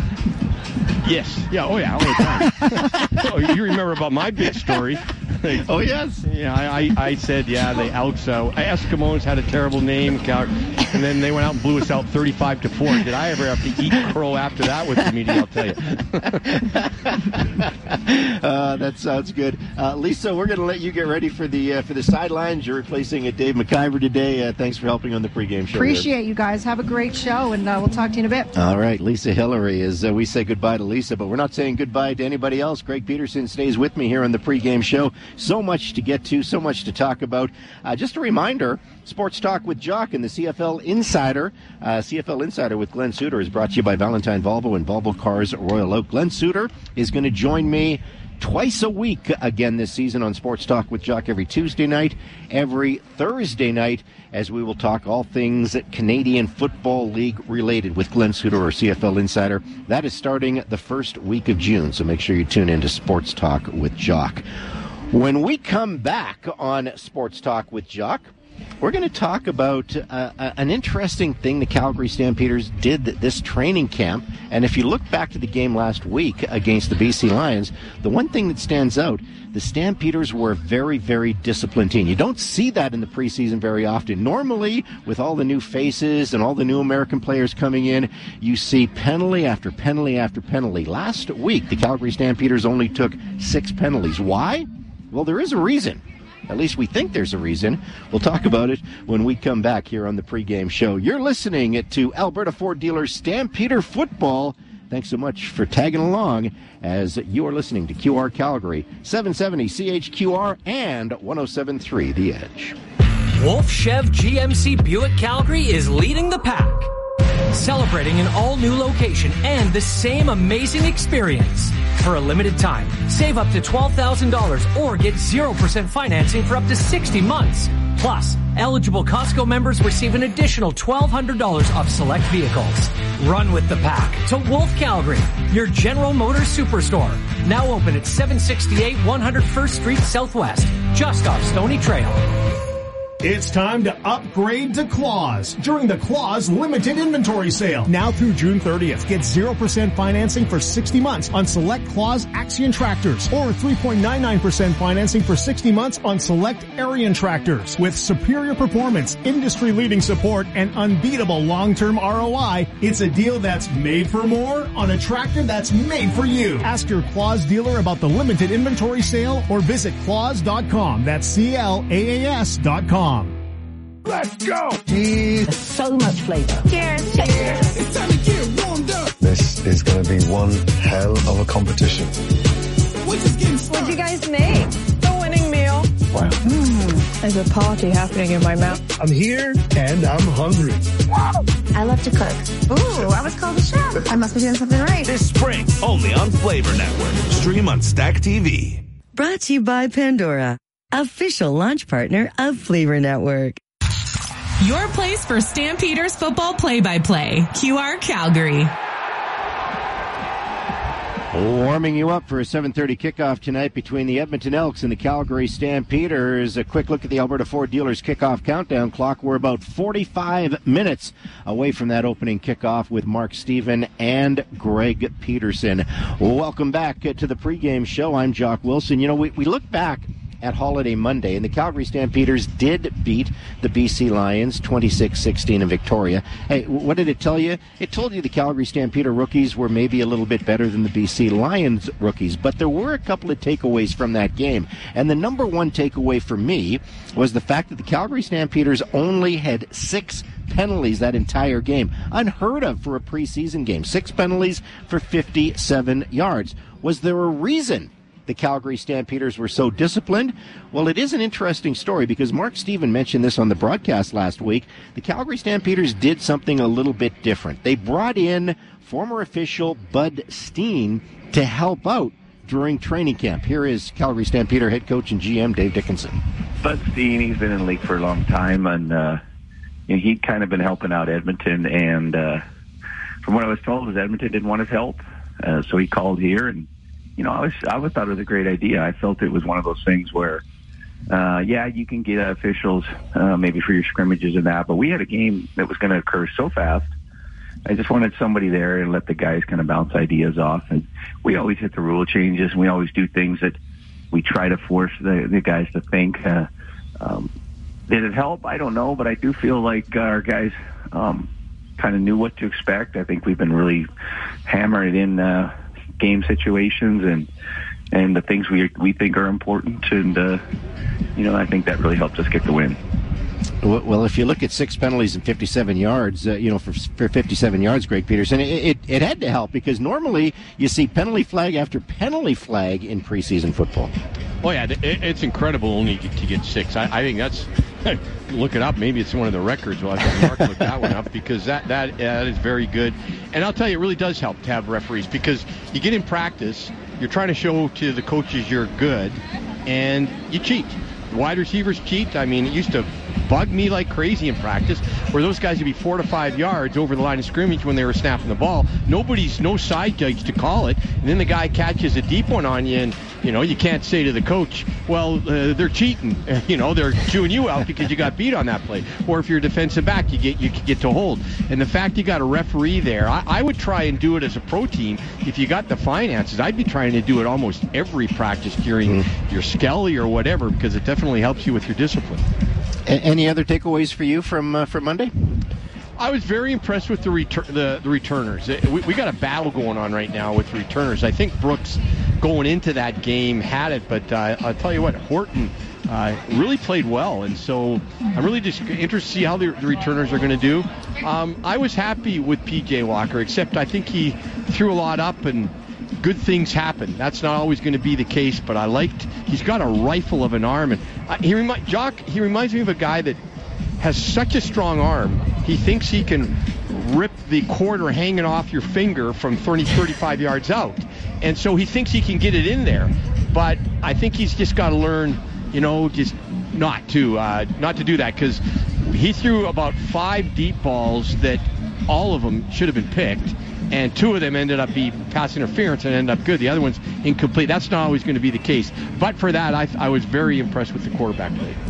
Yes. Yeah. Oh, yeah. All the time. You remember about my big story. Oh, yes. Yeah, I said, the Elks, Eskimos had a terrible name, and then they went out and blew us out 35-4. Did I ever have to eat crow after that with the media, I'll tell you. That sounds good. Lisa, we're going to let you get ready for the sidelines. You're replacing Dave McIver today. Thanks for helping on the pregame show. Appreciate you guys. Have a great show, and we'll talk to you in a bit. All right, Lisa Hillary, as we say goodbye to Lisa, but we're not saying goodbye to anybody else. Greg Peterson stays with me here on the pregame show. So much to get to, so much to talk about. Just a reminder, Sports Talk with Jock and the CFL Insider. CFL Insider with Glenn Suter is brought to you by Valentine Volvo and Volvo Cars Royal Oak. Glenn Suter is going to join me twice a week again this season on Sports Talk with Jock, every Tuesday night, every Thursday night, as we will talk all things Canadian Football League related with Glenn Suter, or CFL Insider. That is starting the first week of June, so make sure you tune in to Sports Talk with Jock. When we come back on Sports Talk with Jock, we're going to talk about an interesting thing the Calgary Stampeders did this training camp. And if you look back to the game last week against the BC Lions, the one thing that stands out, the Stampeders were a very, very disciplined team. You don't see that in the preseason very often. Normally, with all the new faces and all the new American players coming in, you see penalty after penalty after penalty. Last week, the Calgary Stampeders only took 6 penalties. Why? Well, there is a reason. At least we think there's a reason. We'll talk about it when we come back here on the pregame show. You're listening to Alberta Ford Dealers Stampeder Football. Thanks so much for tagging along as you are listening to QR Calgary, 770 CHQR and 107.3 The Edge. Wolf Chev GMC Buick Calgary is leading the pack, celebrating an all-new location and the same amazing experience. For a limited time, save up to $12,000 or get 0% financing for up to 60 months. Plus, eligible Costco members receive an additional $1,200 off select vehicles. Run with the pack to Wolf Calgary, your General Motors Superstore. Now open at 768 101st Street Southwest, just off Stony Trail. It's time to upgrade to Claws during the Claws Limited Inventory Sale. Now through June 30th, get 0% financing for 60 months on select Claws Axion tractors or 3.99% financing for 60 months on select Arion tractors. With superior performance, industry-leading support, and unbeatable long-term ROI, it's a deal that's made for more on a tractor that's made for you. Ask your Claws dealer about the Limited Inventory Sale or visit claws.com. That's CLAAS.com. Let's go! Cheers. So much flavor. Cheers. Cheers. It's time to get warmed up. This is going to be one hell of a competition. What'd you guys make? The winning meal. Wow. There's a party happening in my mouth. I'm here and I'm hungry. I love to cook. Ooh, I was called a chef. I must be doing something right. This spring, only on Flavor Network. Stream on Stack TV. Brought to you by Pandora, official launch partner of Flavor Network. Your place for Stampeders football play-by-play. QR Calgary. Warming you up for a 7:30 kickoff tonight between the Edmonton Elks and the Calgary Stampeders. A quick look at the Alberta Ford Dealers kickoff countdown clock. We're about 45 minutes away from that opening kickoff with Mark Stephen and Greg Peterson. Welcome back to the pregame show. I'm Jock Wilson. You know, we look back at Holiday Monday, and the Calgary Stampeders did beat the BC Lions 26-16 in Victoria. Hey, what did it tell you? It told you the Calgary Stampeder rookies were maybe a little bit better than the BC Lions rookies, but there were a couple of takeaways from that game. And the number one takeaway for me was the fact that the Calgary Stampeders only had 6 penalties that entire game. Unheard of for a preseason game. 6 penalties for 57 yards. Was there a reason the Calgary Stampeders were so disciplined? Well, it is an interesting story because Mark Stephen mentioned this on the broadcast last week. The Calgary Stampeders did something a little bit different. They brought in former official Bud Steen to help out during training camp. Here is Calgary Stampeder head coach and GM Dave Dickinson. Bud Steen, he's been in the league for a long time, and he'd kind of been helping out Edmonton, and from what I was told, is Edmonton didn't want his help, so he called here, and I thought it was a great idea. I felt it was one of those things where, you can get officials maybe for your scrimmages and that, but we had a game that was going to occur so fast. I just wanted somebody there and let the guys kind of bounce ideas off. And we always hit the rule changes, and we always do things that we try to force the guys to think. Did it help? I don't know, but I do feel like our guys kind of knew what to expect. I think we've been really hammering it in game situations and the things we think are important, and I think that really helped us get the win. Well, if you look at 6 penalties and 57 yards, for 57 yards, Greg Peterson, it had to help because normally you see penalty flag after penalty flag in preseason football. Oh yeah, it's incredible only to get 6. I think that's look it up. Maybe it's one of the records. We'll have to Mark look that one up because that is very good. And I'll tell you, it really does help to have referees because you get in practice, you're trying to show to the coaches you're good, and you cheat. Wide receivers cheat. I mean, it used to bug me like crazy in practice where those guys would be 4 to 5 yards over the line of scrimmage when they were snapping the ball. No side judge to call it, and then the guy catches a deep one on you, and you can't say to the coach, well, they're cheating. They're chewing you out because you got beat on that play. Or if you're a defensive back, you get to hold. And the fact you got a referee there, I would try and do it as a pro team. If you got the finances, I'd be trying to do it almost every practice during your Skelly or whatever because it definitely helps you with your discipline. Any other takeaways for you from Monday? I was very impressed with the returners. We got a battle going on right now with returners. I think Brooks going into that game had it, but I'll tell you what, Horton really played well, and so I'm really just interested to see how the returners are going to do. I was happy with P.J. Walker, except I think he threw a lot up and good things happen. That's not always going to be the case, but he's got a rifle of an arm, and he reminds me of a guy that has such a strong arm, he thinks he can rip the quarter hanging off your finger from 35 yards out. And so he thinks he can get it in there. But I think he's just got to learn, just not to do that, because he threw about 5 deep balls that all of them should have been picked. And 2 of them ended up being pass interference and ended up good. The other one's incomplete. That's not always going to be the case. But for that, I was very impressed with the quarterback play.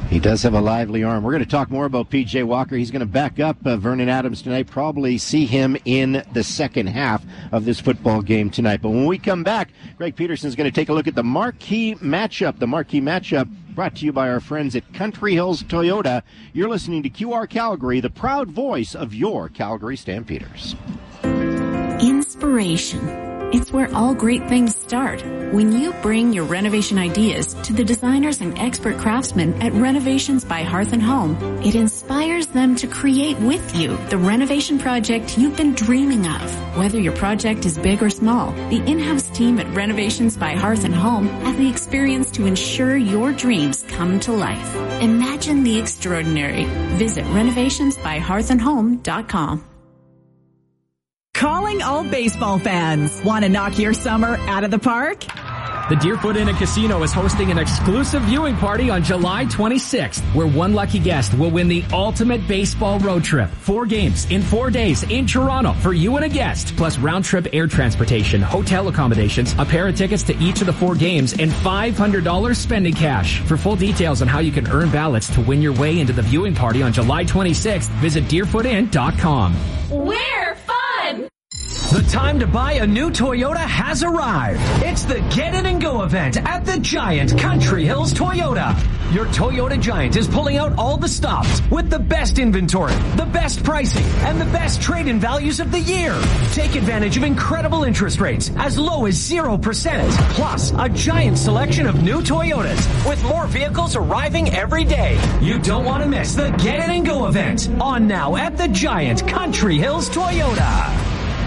He does have a lively arm. We're going to talk more about P.J. Walker. He's going to back up Vernon Adams tonight, probably see him in the second half of this football game tonight. But when we come back, Greg Peterson's going to take a look at the marquee matchup. The marquee matchup brought to you by our friends at Country Hills Toyota. You're listening to QR Calgary, the proud voice of your Calgary Stampeders. Inspiration. It's where all great things start. When you bring your renovation ideas to the designers and expert craftsmen at Renovations by Hearth and Home, it inspires them to create with you the renovation project you've been dreaming of. Whether your project is big or small, the in-house team at Renovations by Hearth and Home have the experience to ensure your dreams come to life. Imagine the extraordinary. Visit renovationsbyhearthandhome.com. Calling all baseball fans. Want to knock your summer out of the park? The Deerfoot Inn & Casino is hosting an exclusive viewing party on July 26th, where one lucky guest will win the ultimate baseball road trip. 4 games in 4 days in Toronto for you and a guest, plus round-trip air transportation, hotel accommodations, a pair of tickets to each of the 4 games, and $500 spending cash. For full details on how you can earn ballots to win your way into the viewing party on July 26th, visit DeerfootInn.com. We're fun! The time to buy a new Toyota has arrived. It's the Get In and Go event at the Giant Country Hills Toyota. Your Toyota Giant is pulling out all the stops with the best inventory, the best pricing, and the best trade-in values of the year. Take advantage of incredible interest rates as low as 0%, plus a giant selection of new Toyotas with more vehicles arriving every day. You don't want to miss the Get In and Go event on now at the Giant Country Hills Toyota.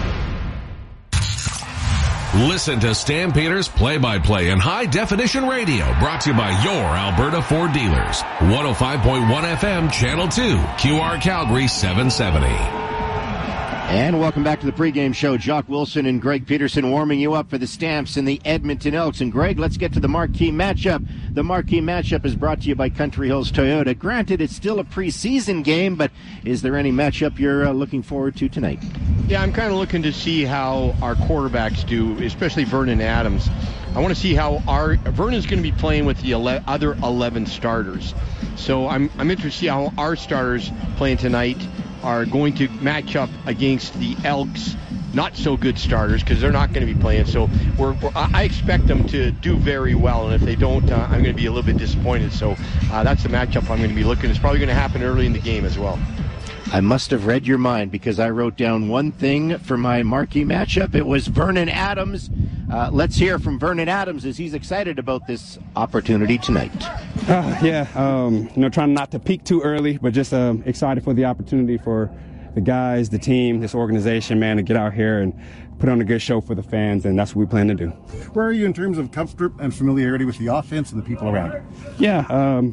Listen to Stampeders play-by-play in high-definition radio, brought to you by your Alberta Ford dealers. 105.1 FM, Channel 2, QR Calgary 770. And welcome back to the pregame show. Jock Wilson and Greg Peterson warming you up for the Stamps and the Edmonton Elks. And Greg, let's get to the marquee matchup. The marquee matchup is brought to you by Country Hills Toyota. Granted, it's still a preseason game, but is there any matchup you're looking forward to tonight? Yeah, I'm kind of looking to see how our quarterbacks do, especially Vernon Adams. I want to see how Vernon's going to be playing with the other 11 starters. So I'm interested to see how our starters playing tonight are going to match up against the Elks' not so good starters, because they're not going to be playing. So I expect them to do very well, and if they don't, I'm going to be a little bit disappointed. So that's the matchup I'm going to be looking. It's probably going to happen early in the game as well. I must have read your mind, because I wrote down one thing for my marquee matchup. It was Vernon Adams. Let's hear from Vernon Adams as he's excited about this opportunity tonight. Trying not to peak too early, but just excited for the opportunity for the guys, the team, this organization, man, to get out here and put on a good show for the fans, and that's what we plan to do. Where are you in terms of comfort and familiarity with the offense and the people around you? Yeah,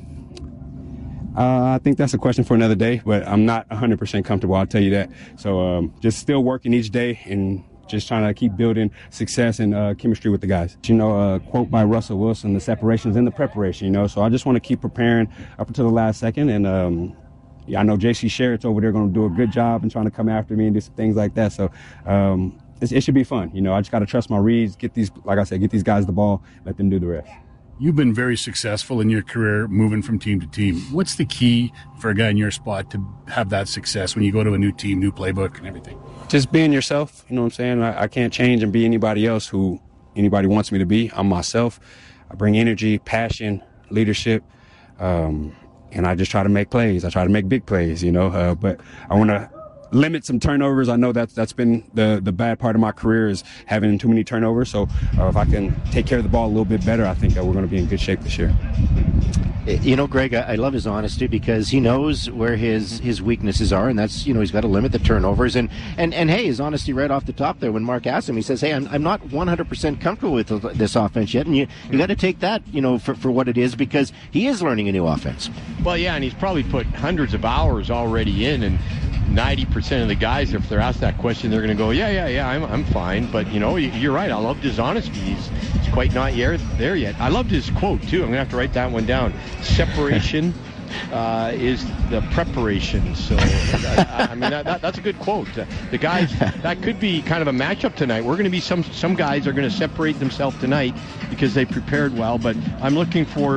I think that's a question for another day, but I'm not 100% comfortable, I'll tell you that. So just still working each day and just trying to keep building success and chemistry with the guys. A quote by Russell Wilson, the separation's in the preparation, So I just want to keep preparing up until the last second. And I know J.C. Sherritt's over there going to do a good job and trying to come after me and do some things like that. So it should be fun. I just got to trust my reads, get these guys the ball, let them do the rest. You've been very successful in your career moving from team to team. What's the key for a guy in your spot to have that success when you go to a new team, new playbook and everything? Just being yourself, you know what I'm saying? I can't change and be anybody else who anybody wants me to be. I'm myself. I bring energy, passion, leadership, and I just try to make plays. I try to make big plays, but I want to limit some turnovers. I know that's been the bad part of my career, is having too many turnovers. So if I can take care of the ball a little bit better, I think that we're going to be in good shape this year. Greg, I love his honesty, because he knows where his weaknesses are, and that's, he's got to limit the turnovers. And hey, his honesty right off the top there when Mark asked him, he says, hey, I'm not 100% comfortable with this offense yet, and you got to take that, for what it is, because he is learning a new offense. Well, yeah, and he's probably put hundreds of hours already in, and 90% of the guys, if they're asked that question, they're going to go, yeah, I'm fine. But, you're right. I loved his honesty. He's quite not there yet. I loved his quote, too. I'm going to have to write that one down. Separation is the preparation. So, that's a good quote. The guys, that could be kind of a matchup tonight. We're going to be some guys are going to separate themselves tonight because they prepared well. But I'm looking for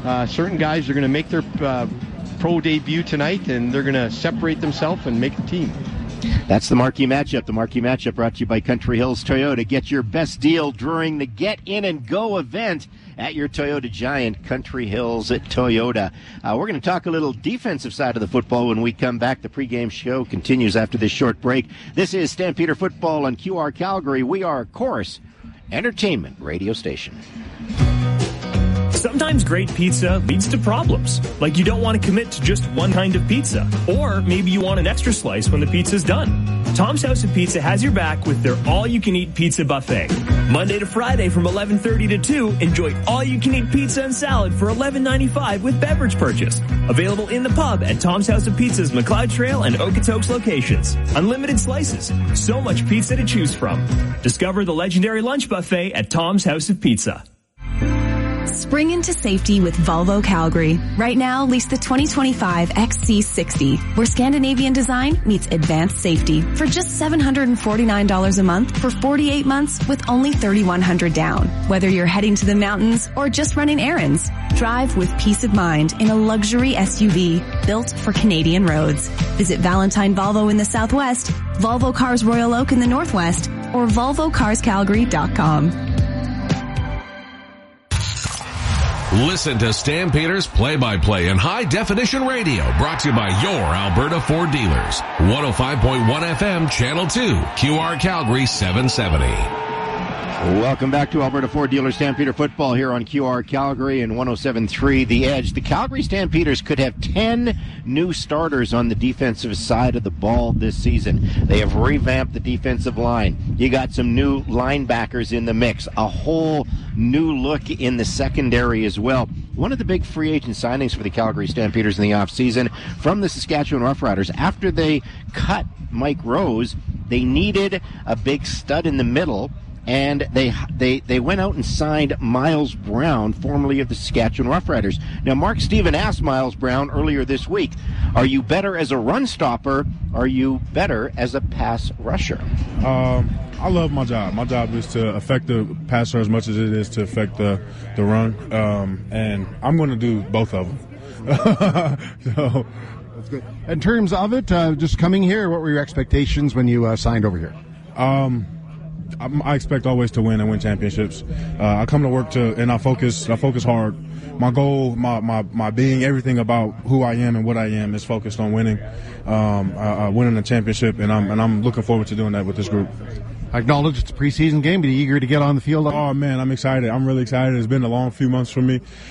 certain guys are going to make their pro debut tonight, and they're going to separate themselves and make the team. That's the marquee matchup. The marquee matchup brought to you by Country Hills Toyota. Get your best deal during the Get In and Go event at your Toyota Giant, Country Hills at Toyota. We're going to talk a little defensive side of the football when we come back. The pregame show continues after this short break. This is Stampeder Football on QR Calgary. We are, of course, entertainment radio station. Sometimes great pizza leads to problems, like you don't want to commit to just one kind of pizza, or maybe you want an extra slice when the pizza's done. Tom's House of Pizza has your back with their all-you-can-eat pizza buffet. Monday to Friday from 11:30 to 2, enjoy all-you-can-eat pizza and salad for $11.95 with beverage purchase. Available in the pub at Tom's House of Pizza's McLeod Trail and Okotoks locations. Unlimited slices, so much pizza to choose from. Discover the legendary lunch buffet at Tom's House of Pizza. Spring into safety with Volvo Calgary. Right now, lease the 2025 XC60, where Scandinavian design meets advanced safety for just $749 a month for 48 months with only $3,100 down. Whether you're heading to the mountains or just running errands, drive with peace of mind in a luxury SUV built for Canadian roads. Visit Valentine Volvo in the Southwest, Volvo Cars Royal Oak in the Northwest, or VolvoCarsCalgary.com. Listen to Stampeders play-by-play in high-definition radio, brought to you by your Alberta Ford dealers. 105.1 FM, Channel 2, QR Calgary 770. Welcome back to Alberta Ford Dealer Stampeder Football here on QR Calgary and 107.3 The Edge. The Calgary Stampeders could have 10 new starters on the defensive side of the ball this season. They have revamped the defensive line. You got some new linebackers in the mix, a whole new look in the secondary as well. One of the big free agent signings for the Calgary Stampeders in the offseason from the Saskatchewan Roughriders. After they cut Mike Rose, they needed a big stud in the middle, and they went out and signed Miles Brown, formerly of the Saskatchewan Roughriders. Now, Mark Steven asked Miles Brown earlier this week, are you better as a run stopper? Are you better as a pass rusher? I love my job. My job is to affect the passer as much as it is to affect the run, and I'm going to do both of them. So that's good. In terms of it, just coming here, what were your expectations when you signed over here? I expect always to win and win championships. I come to work and I focus hard. My goal, my being, everything about who I am and what I am is focused on winning, winning a championship, and I'm looking forward to doing that with this group. I acknowledge it's a preseason game, but are you eager to get on the field? Oh man, I'm excited. I'm really excited. It's been a long few months for me.